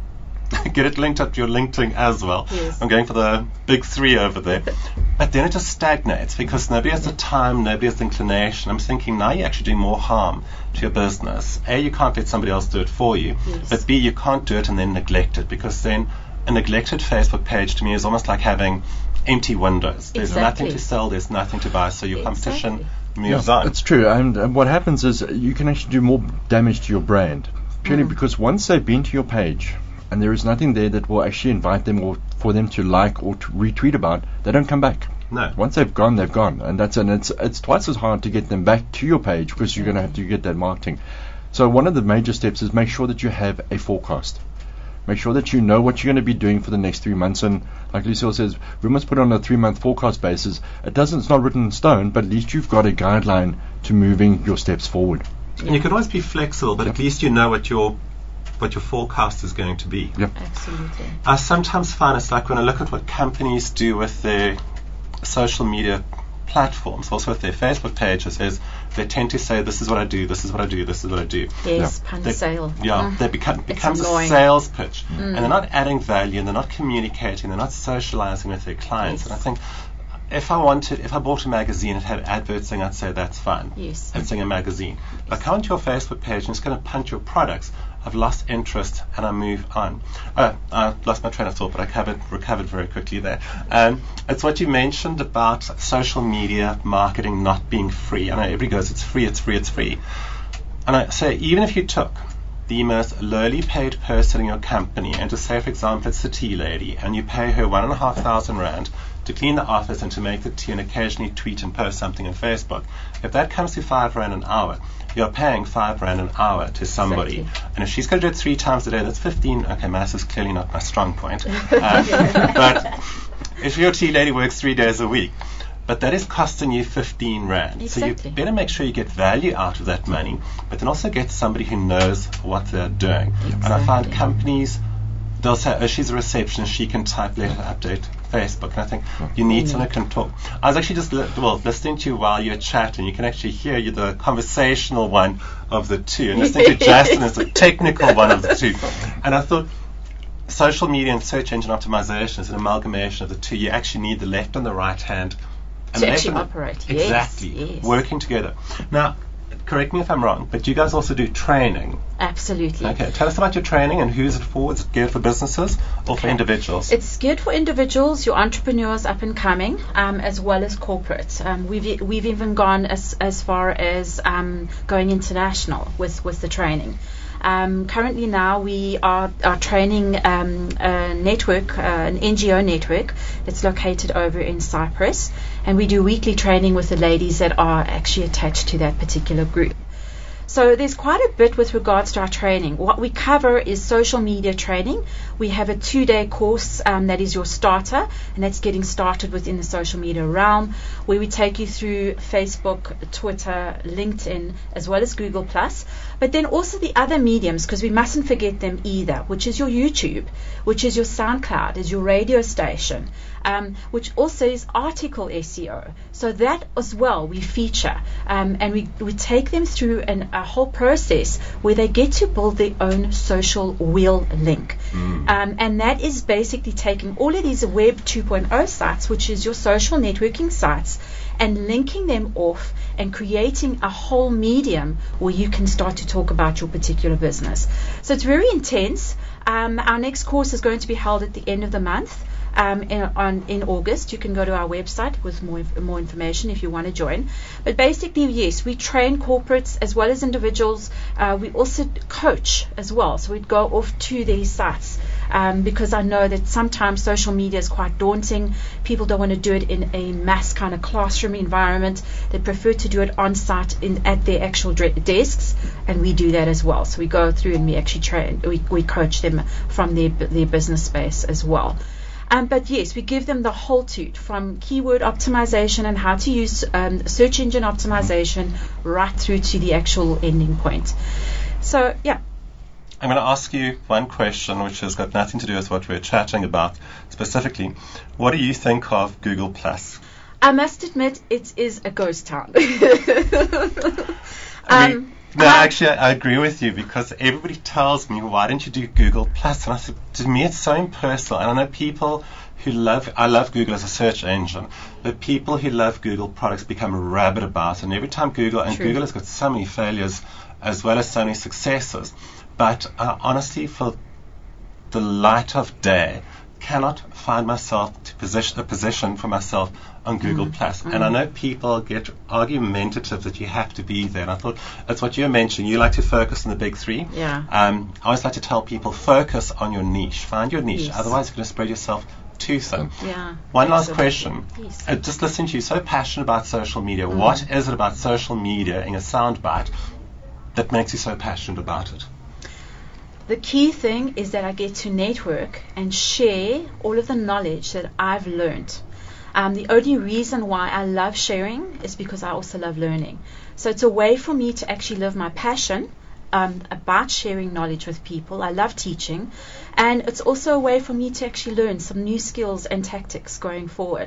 get it linked up to your LinkedIn as well. Yes. I'm going for the big three over there. But then it just stagnates because nobody has the time, nobody has the inclination. I'm thinking now you're actually doing more harm to your business. A, you can't let somebody else do it for you. Yes. But B, you can't do it and then neglect it, because then a neglected Facebook page to me is almost like having empty windows. There's Exactly. nothing to sell, there's nothing to buy, so your competition Exactly. moves Yeah, on. it's true. And, and what happens is you can actually do more damage to your brand, purely Mm. because once they've been to your page and there is nothing there that will actually invite them or for them to like or to retweet about, they don't come back. No. Once they've gone, they've gone, and that's and it's it's twice as hard to get them back to your page because you're going to have to get that marketing. So one of the major steps is make sure that you have a forecast. Make sure that you know what you're going to be doing for the next three months. And like Lucille says, we must put on a three-month forecast basis. It doesn't, it's not written in stone, but at least you've got a guideline to moving your steps forward. And you can always be flexible, but Yep. at least you know what your what your forecast is going to be. Yep. Absolutely. I sometimes find it's like when I look at what companies do with their social media platforms, also with their Facebook pages, is they tend to say, this is what I do, this is what I do, this is what I do. Yes, Yeah. punch They- sale. Yeah, Mm. they become becomes a annoying. sales pitch, Mm. and they're not adding value, and they're not communicating, they're not socializing with their clients. Yes. And I think if I wanted, if I bought a magazine, it had adverts saying, I'd say that's fine. Yes. It's in a magazine. But I come to your Facebook page and it's going to punch your products. I've lost interest and I move on. Oh, I lost my train of thought, but I covered, recovered very quickly there. Um, it's what you mentioned about social media marketing not being free. I know everybody goes, it's free, it's free, it's free. And I say, even if you took the most lowly paid person in your company, and to say, for example, it's the tea lady, and you pay her one and a half thousand rand to clean the office and to make the tea and occasionally tweet and post something on Facebook, if that comes to five rand an hour, you're paying five rand an hour to somebody. Exactly. And if she's going to do it three times a day, that's fifteen. Okay, maths is clearly not my strong point. Uh, but if your tea lady works three days a week, but that is costing you fifteen rand. Exactly. So you better make sure you get value out of that money, but then also get somebody who knows what they're doing. And I find Exactly. companies, they'll say, oh, she's a receptionist, she can type, let her update Facebook. And I think you need someone who can talk. I was actually just li- well listening to you while you're chatting. You can actually hear you the conversational one of the two, and listening to Justin is the technical one of the two. And I thought, social media and search engine optimization is an amalgamation of the two. You actually need the left and the right hand. And To the actually left and the- operate. Yes, Exactly. yes. Working together. Now, correct me if I'm wrong, but you guys also do training. Absolutely. Okay, tell us about your training and who's it for. Is it geared for businesses or for individuals? It's geared for individuals, your entrepreneurs up and coming, um, as well as corporate. Um, we've we've even gone as as far as um, going international with, with the training. Um, currently now we are, are training um, a network, uh, an N G O network that's located over in Cyprus, and we do weekly training with the ladies that are actually attached to that particular group. So there's quite a bit with regards to our training. What we cover is social media training. We have a two-day course um, that is your starter, and that's getting started within the social media realm, where we take you through Facebook, Twitter, LinkedIn, as well as Google Plus, but then also the other mediums, because we mustn't forget them either, which is your YouTube, which is your SoundCloud, is your radio station, um, which also is article S E O. So that as well we feature, um, and we, we take them through an, a whole process where they get to build their own social wheel link. Mm. Um, and that is basically taking all of these Web two point oh sites, which is your social networking sites, and linking them off and creating a whole medium where you can start to talk about your particular business. So it's very intense. Um, our next course is going to be held at the end of the month. Um, in, on, in August. You can go to our website with more inf- more information if you want to join. But basically, yes, we train corporates as well as individuals. Uh, we also coach as well. So we'd go off to these sites um, because I know that sometimes social media is quite daunting. People don't want to do it in a mass kind of classroom environment. They prefer to do it on site in, at their actual dre- desks, and we do that as well. So we go through and we actually train, we, we coach them from their, their business space as well. Um, but yes, we give them the whole toot, from keyword optimization and how to use um, search engine optimization right through to the actual ending point. So, yeah. I'm going to ask you one question which has got nothing to do with what we're chatting about specifically. What do you think of Google Plus? I must admit, it is a ghost town. um, we, No, actually, I, I agree with you because everybody tells me, why don't you do Google Plus? And I said, to me, it's so impersonal. And I know people who love, I love Google as a search engine, but people who love Google products become rabid about it. And every time Google, and True. Google has got so many failures as well as so many successes. But uh, honestly, for the light of day, cannot find myself to position a position for myself on Google Mm. Plus. Mm. And I know people get argumentative that you have to be there. And I thought that's what you mentioned. You like to focus on the big three. Yeah. Um, I always like to tell people, focus on your niche. Find your niche. Yes. Otherwise, you're going to spread yourself too thin. Yeah. One last Absolutely. question. Yes. Uh, just listening to you, so passionate about social media. Mm. What is it about social media in a soundbite that makes you so passionate about it? The key thing is that I get to network and share all of the knowledge that I've learned. Um, the only reason why I love sharing is because I also love learning. So it's a way for me to actually live my passion um, about sharing knowledge with people. I love teaching. And it's also a way for me to actually learn some new skills and tactics going forward.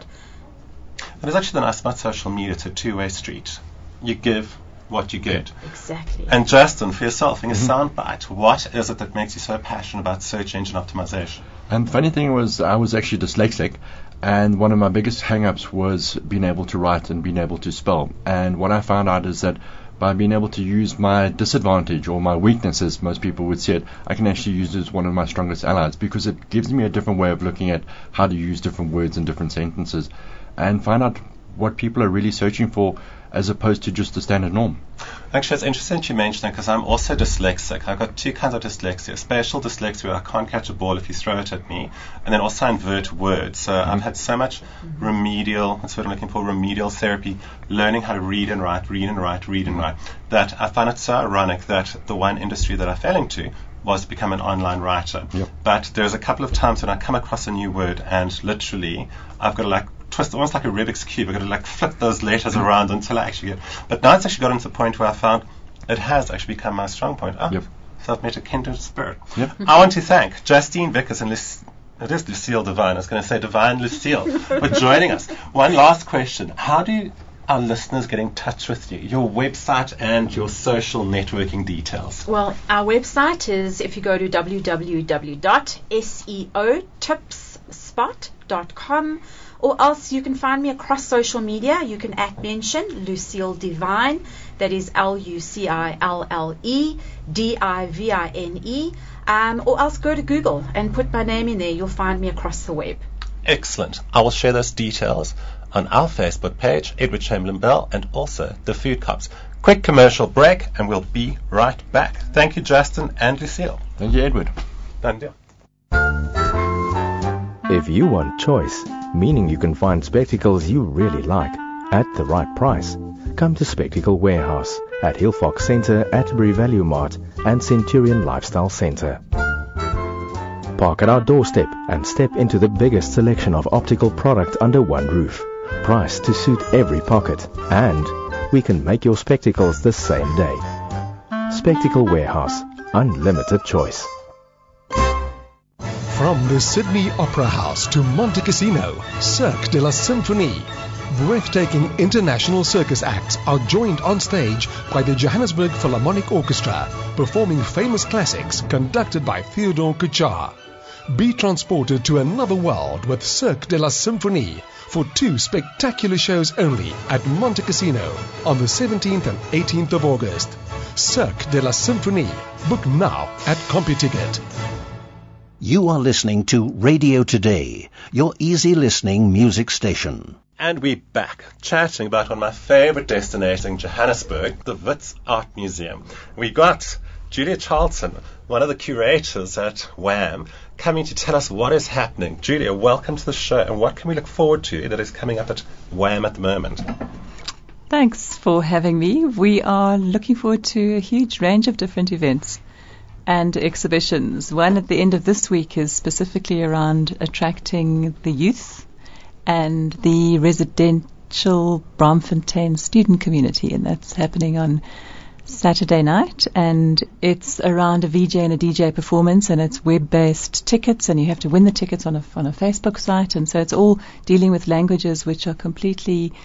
And it's actually the nice about social media. It's a two-way street. You give what you get. Exactly. And Justin, for yourself, in a Mhm. soundbite, what is it that makes you so passionate about search engine optimization? And funny thing was, I was actually dyslexic, and one of my biggest hang-ups was being able to write and being able to spell. And what I found out is that by being able to use my disadvantage or my weaknesses, most people would see it, I can actually use it as one of my strongest allies because it gives me a different way of looking at how to use different words in different sentences and find out what people are really searching for as opposed to just the standard norm. Actually, it's interesting that you mention that because I'm also dyslexic. I've got two kinds of dyslexia. Spatial dyslexia, where I can't catch a ball if you throw it at me, and then also invert words. So Mm-hmm. I've had so much remedial, that's what I'm looking for, remedial therapy, learning how to read and write, read and write, read and write, that I find it so ironic that the one industry that I fell into was to become an online writer. Yep. But there's a couple of times when I come across a new word and literally I've got to like twist, almost like a Rubik's Cube. I've got to like flip those letters around until I actually get. But now it's actually gotten to the point where I found it has actually become my strong point. Oh, Yep. so I've met a kindred spirit. Yep. I want to thank Justine Vickers and Liz, it is Lucille Devine. I was going to say Divine Lucille for joining us. One last question. How do our listeners get in touch with you? Your website and your social networking details. Well, our website is, if you go to w w w dot s e o tips spot dot com, or else you can find me across social media. You can at mention Lucille Divine, that is L U C I L L E D I V I N E, um, or else go to Google and put my name in there. You'll find me across the web. Excellent. I will share those details on our Facebook page, Edward Chamberlain Bell, and also the Food Cops. Quick commercial break, and we'll be right back. Thank you, Justin and Lucille. Thank you, Edward. Done deal. If you want choice, meaning you can find spectacles you really like at the right price, come to Spectacle Warehouse at Hillfox Centre, Atterbury Value Mart and Centurion Lifestyle Centre. Park at our doorstep and step into the biggest selection of optical product under one roof, priced to suit every pocket, and we can make your spectacles the same day. Spectacle Warehouse, unlimited choice. From the Sydney Opera House to Monte Cassino, Cirque de la Symphonie. Breathtaking international circus acts are joined on stage by the Johannesburg Philharmonic Orchestra, performing famous classics conducted by Theodore Kuchar. Be transported to another world with Cirque de la Symphonie for two spectacular shows only at Monte Cassino on the seventeenth and eighteenth of August. Cirque de la Symphonie. Book now at CompuTicket. You are listening to Radio Today, your easy listening music station. And we're back, chatting about one of my favourite destinations in Johannesburg, the Wits Art Museum. We got Julia Charlton, one of the curators at WHAM, coming to tell us what is happening. Julia, welcome to the show, and what can we look forward to that is coming up at WHAM at the moment? Thanks for having me. We are looking forward to a huge range of different events and exhibitions. One at the end of this week is specifically around attracting the youth and the residential Braamfontein student community, and that's happening on Saturday night, and it's around a V J and a D J performance, and it's web-based tickets, and you have to win the tickets on a, on a Facebook site, and so it's all dealing with languages which are completely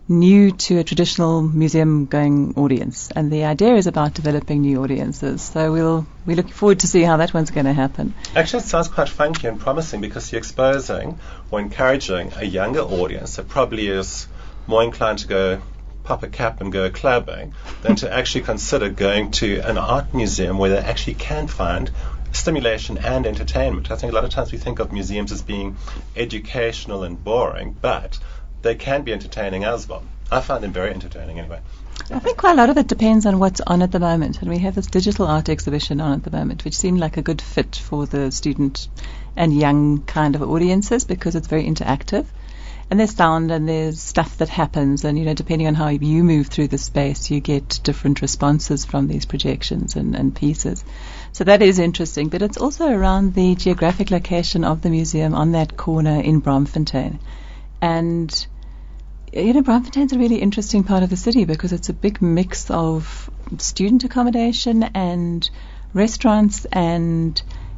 new to a traditional museum-going audience, and the idea is about developing new audiences. So we'll we look forward to see how that one's going to happen. Actually, it sounds quite funky and promising because you're exposing or encouraging a younger audience that probably is more inclined to go pop a cap and go clubbing than to actually consider going to an art museum where they actually can find stimulation and entertainment. I think a lot of times we think of museums as being educational and boring, but they can be entertaining as well. I find them very entertaining anyway. I think quite a lot of it depends on what's on at the moment, and we have this digital art exhibition on at the moment, which seemed like a good fit for the student and young kind of audiences because it's very interactive. And there's sound and there's stuff that happens, and you know, depending on how you move through the space, you get different responses from these projections and, and pieces. So that is interesting, but it's also around the geographic location of the museum on that corner in Braamfontein. And you know, Braamfontein's a really interesting part of the city because it's a big mix of student accommodation and restaurants and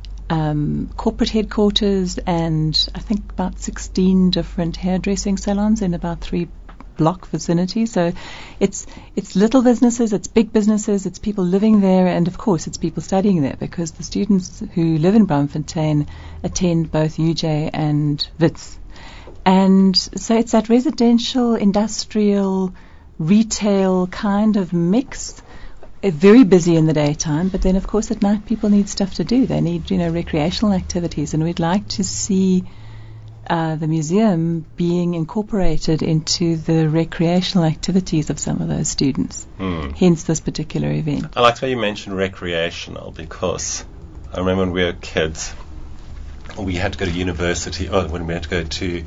Um, corporate headquarters, and I think about sixteen different hairdressing salons in about three block vicinity. So it's it's little businesses, it's big businesses, it's people living there, and of course it's people studying there because the students who live in Braamfontein attend both U J and Wits. And so it's that residential, industrial, retail kind of mix. Very busy in the daytime, but then of course at night people need stuff to do. They need, you know, recreational activities, and we'd like to see uh, the museum being incorporated into the recreational activities of some of those students. Hmm. Hence this particular event. I like the way you mentioned recreational because I remember when we were kids, we had to go to university, or when we had to go to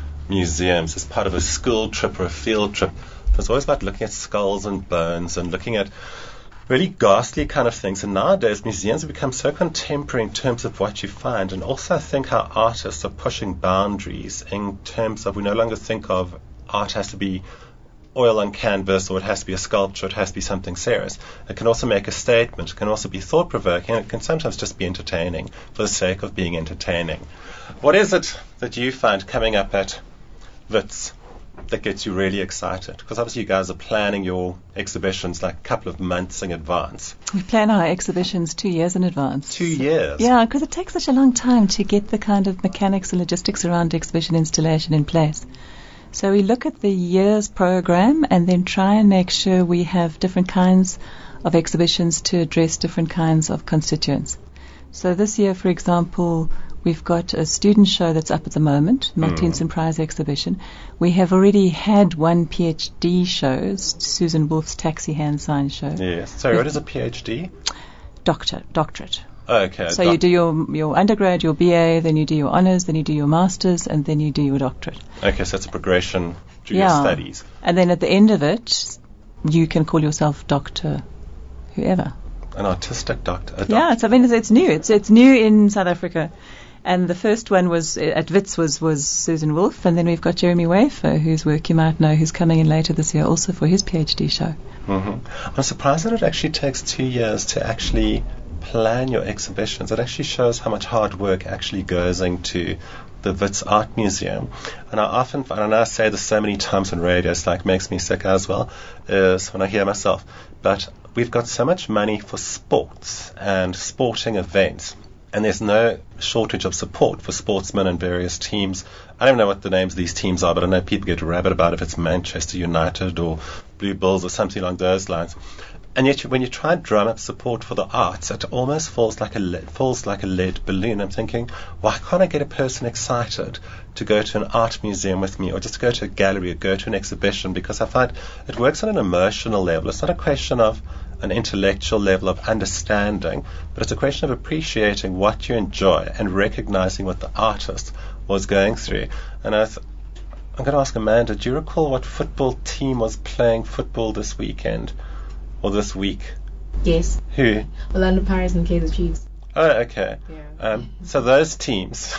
museums as part of a school trip or a field trip. It was always about looking at skulls and bones and looking at really ghastly kind of things. And nowadays museums have become so contemporary in terms of what you find, and also I think how artists are pushing boundaries in terms of we no longer think of art has to be oil on canvas, or it has to be a sculpture, it has to be something serious. It can also make a statement, it can also be thought-provoking, and it can sometimes just be entertaining for the sake of being entertaining. What is it that you find coming up at Wits that gets you really excited? Because obviously you guys are planning your exhibitions like a couple of months in advance. We plan our exhibitions two years in advance. Two years? Yeah, because it takes such a long time to get the kind of mechanics and logistics around exhibition installation in place. So we look at the year's program and then try and make sure we have different kinds of exhibitions to address different kinds of constituents. So this year, for example, we've got a student show that's up at the moment, Maltese mm. Prize exhibition. We have already had one PhD show, Susan Wolf's Taxi Hand Sign show. Yes. Sorry, what is a PhD? Doctor, doctorate. Oh, okay. So doc- you do your your undergrad, your B A, then you do your honours, then you do your masters, and then you do your doctorate. Okay, so it's a progression through yeah. your studies. And then at the end of it, you can call yourself Doctor whoever. An artistic doctor. doctor. Yeah, it's, I mean, it's, it's new. It's it's new in South Africa. And the first one was at Wits was, was Susan Wolf, and then we've got Jeremy Wafer, whose work you might know, who's coming in later this year also for his PhD show. Mm-hmm. I'm surprised that it actually takes two years to actually plan your exhibitions. It actually shows how much hard work actually goes into the Wits Art Museum. And I often find, and I say this so many times on radio, it's like makes me sick as well, is when I hear myself, but we've got so much money for sports and sporting events, and there's no shortage of support for sportsmen and various teams. I don't know what the names of these teams are, but I know people get rabid about if it's Manchester United or Blue Bulls or something along those lines. And yet, you, when you try and drum up support for the arts, it almost falls like a lead, falls like a lead balloon. I'm thinking, why can't I get a person excited to go to an art museum with me, or just to go to a gallery, or go to an exhibition? Because I find it works on an emotional level. It's not a question of an intellectual level of understanding, but it's a question of appreciating what you enjoy and recognizing what the artist was going through. And I th- I'm going to ask Amanda, do you recall what football team was playing football this weekend? Or this week? Yes. Who? Orlando Pirates and Kaizer Chiefs. Oh, okay. Yeah. Um, so those teams.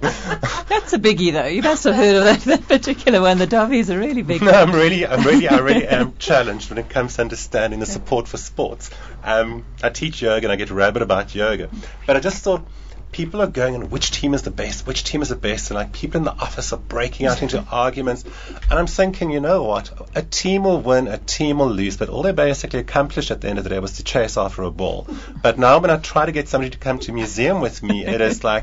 That's a biggie, though. You must have heard of that, that particular one. The Derby's a really big. No, I'm really, I'm really, I really am challenged when it comes to understanding the support for sports. Um, I teach yoga and I get rabid about yoga, but I just thought people are going, and which team is the best? Which team is the best? And like people in the office are breaking out into arguments. And I'm thinking, you know what? A team will win, a team will lose, but all they basically accomplished at the end of the day was to chase after a ball. But now when I try to get somebody to come to a museum with me, it is like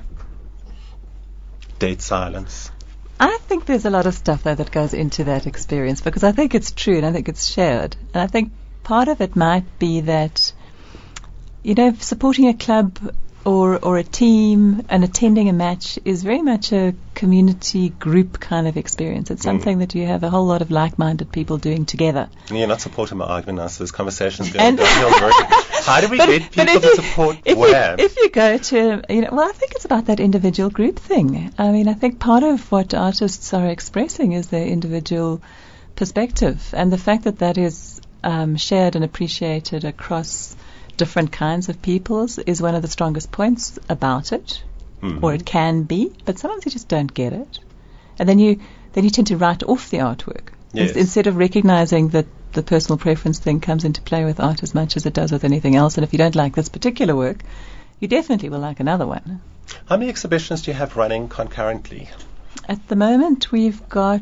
dead silence. I think there's a lot of stuff though that goes into that experience, because I think it's true and I think it's shared. And I think part of it might be that, you know, supporting a club or or a team and attending a match is very much a community group kind of experience. It's something mm. that you have a whole lot of like-minded people doing together. And you're not supporting my argument now, so this conversation's going downhill very How do we but, get people to you, support if WHAM? You, if you go to, you know, well, I think it's about that individual group thing. I mean, I think part of what artists are expressing is their individual perspective, and the fact that that is um, shared and appreciated across different kinds of peoples is one of the strongest points about it, mm-hmm. or it can be. But sometimes you just don't get it, and then you then you tend to write off the artwork yes. In, instead of recognizing that the personal preference thing comes into play with art as much as it does with anything else. And if you don't like this particular work, you definitely will like another one. How many exhibitions do you have running concurrently? At the moment, we've got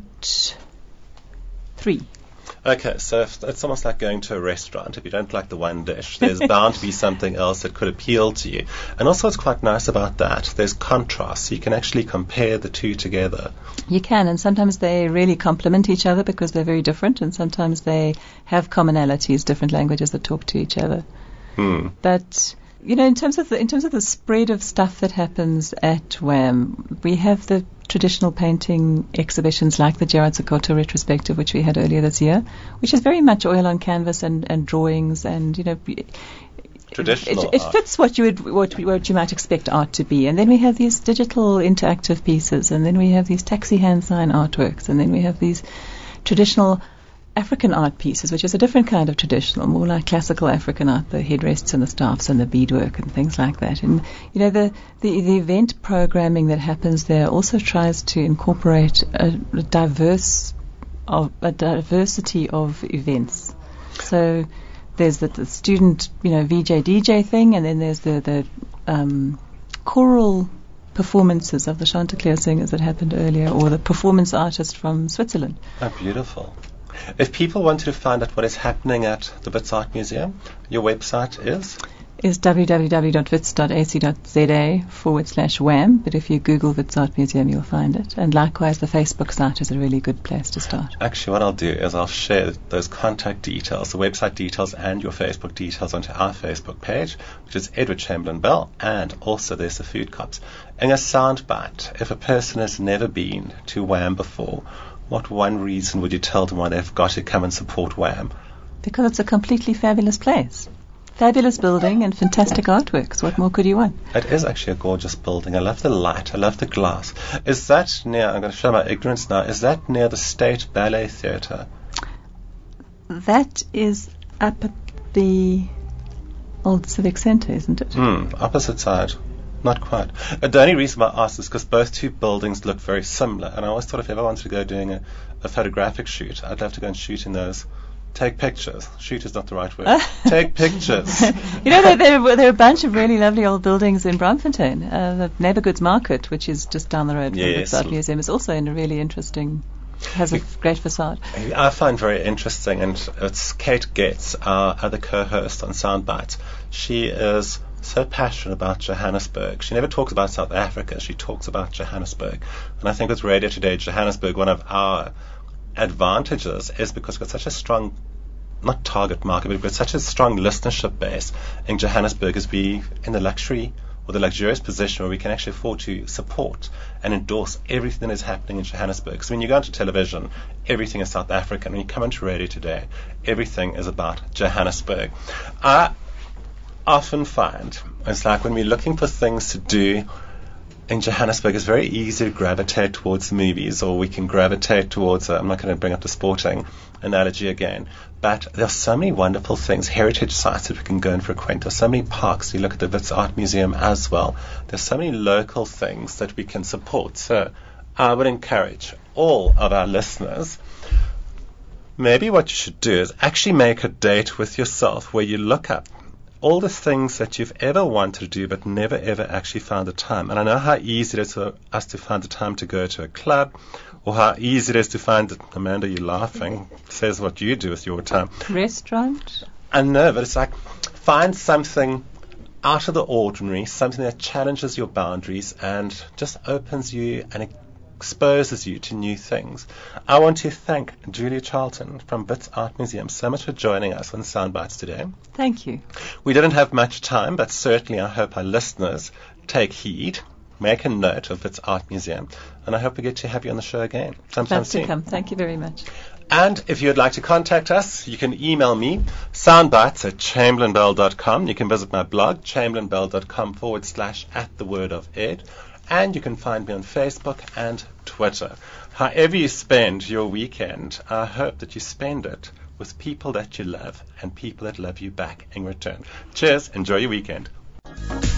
three. Okay, so if it's almost like going to a restaurant. If you don't like the one dish, there's bound to be something else that could appeal to you. And also what's quite nice about that, there's contrast. So you can actually compare the two together. You can, and sometimes they really complement each other because they're very different, and sometimes they have commonalities, different languages that talk to each other. Hmm. But you know, in terms of the in terms of the spread of stuff that happens at WHAM, we have the traditional painting exhibitions like the Gerard Sokoto retrospective, which we had earlier this year, which is very much oil on canvas and, and drawings, and you know, traditional it, it, it fits what you would what, what you might expect art to be. And then we have these digital interactive pieces, and then we have these taxi hand sign artworks, and then we have these traditional African art pieces, which is a different kind of traditional, more like classical African art, the headrests and the staffs and the beadwork and things like that. And you know, the, the, the event programming that happens there also tries to incorporate a, a diverse of a diversity of events. So there's the, the student, you know, V J D J thing, and then there's the the um, choral performances of the Chanticleer singers that happened earlier, or the performance artist from Switzerland. Oh, beautiful. If people wanted to find out what is happening at the Wits Art Museum, your website is? Is www.wits.ac.za forward slash wham, but if you Google Wits Art Museum, you'll find it. And likewise, the Facebook site is a really good place to start. Actually, what I'll do is I'll share those contact details, the website details, and your Facebook details onto our Facebook page, which is Edward Chamberlain Bell, and also there's the Food Cops. In a soundbite, if a person has never been to WHAM before, what one reason would you tell them why they've got to come and support WHAM? Because it's a completely fabulous place. Fabulous building and fantastic artworks. What more could you want? It is actually a gorgeous building. I love the light. I love the glass. Is that near, I'm going to show my ignorance now, is that near the State Ballet Theatre? That is up at the old Civic Centre, isn't it? Hmm, opposite side. Not quite. Uh, the only reason I asked is because both two buildings look very similar, and I always thought if ever I wanted to go doing a, a photographic shoot, I'd love to go and shoot in those. Take pictures. Shoot is not the right word. Take pictures. You know, there, there, there are a bunch of really lovely old buildings in Braamfontein. Uh, the Neighbour Goods Market, which is just down the road from yes. the Wits Art Museum, is also in a really interesting, has a great facade. I find very interesting, and it's Kate Getz, our other co-host on Soundbites. She is so passionate about Johannesburg. She never talks about South Africa. She talks about Johannesburg. And I think with Radio Today, Johannesburg, one of our advantages is because we've got such a strong, not target market, but we've got such a strong listenership base in Johannesburg, as we in the luxury or the luxurious position where we can actually afford to support and endorse everything that is happening in Johannesburg. So when you go onto television, everything is South African. When you come onto Radio Today, everything is about Johannesburg. I often find it's like when we're looking for things to do in Johannesburg, it's very easy to gravitate towards movies, or we can gravitate towards, uh, I'm not going to bring up the sporting analogy again, but there's so many wonderful things, heritage sites that we can go and frequent. There's so many parks. You look at the Wits Art Museum as well. There's so many local things that we can support. So I would encourage all of our listeners, maybe what you should do is actually make a date with yourself where you look up all the things that you've ever wanted to do but never ever actually found the time. And I know how easy it is for us to find the time to go to a club, or how easy it is to find, Amanda, you're laughing, says what you do with your time. Restaurant? I know, but it's like, find something out of the ordinary, something that challenges your boundaries and just opens you and exposes you to new things. I want to thank Julia Charlton from Wits Art Museum so much for joining us on Soundbites today. Thank you. We didn't have much time, but certainly I hope our listeners take heed, make a note of Wits Art Museum, and I hope we get to have you on the show again sometime Glad soon. to come. Thank you very much. And if you'd like to contact us, you can email me, soundbites at chamberlain bell dot com. You can visit my blog, chamberlain bell dot com forward slash at the word of Ed. And you can find me on Facebook and Twitter. However you spend your weekend, I hope that you spend it with people that you love and people that love you back in return. Cheers. Enjoy your weekend.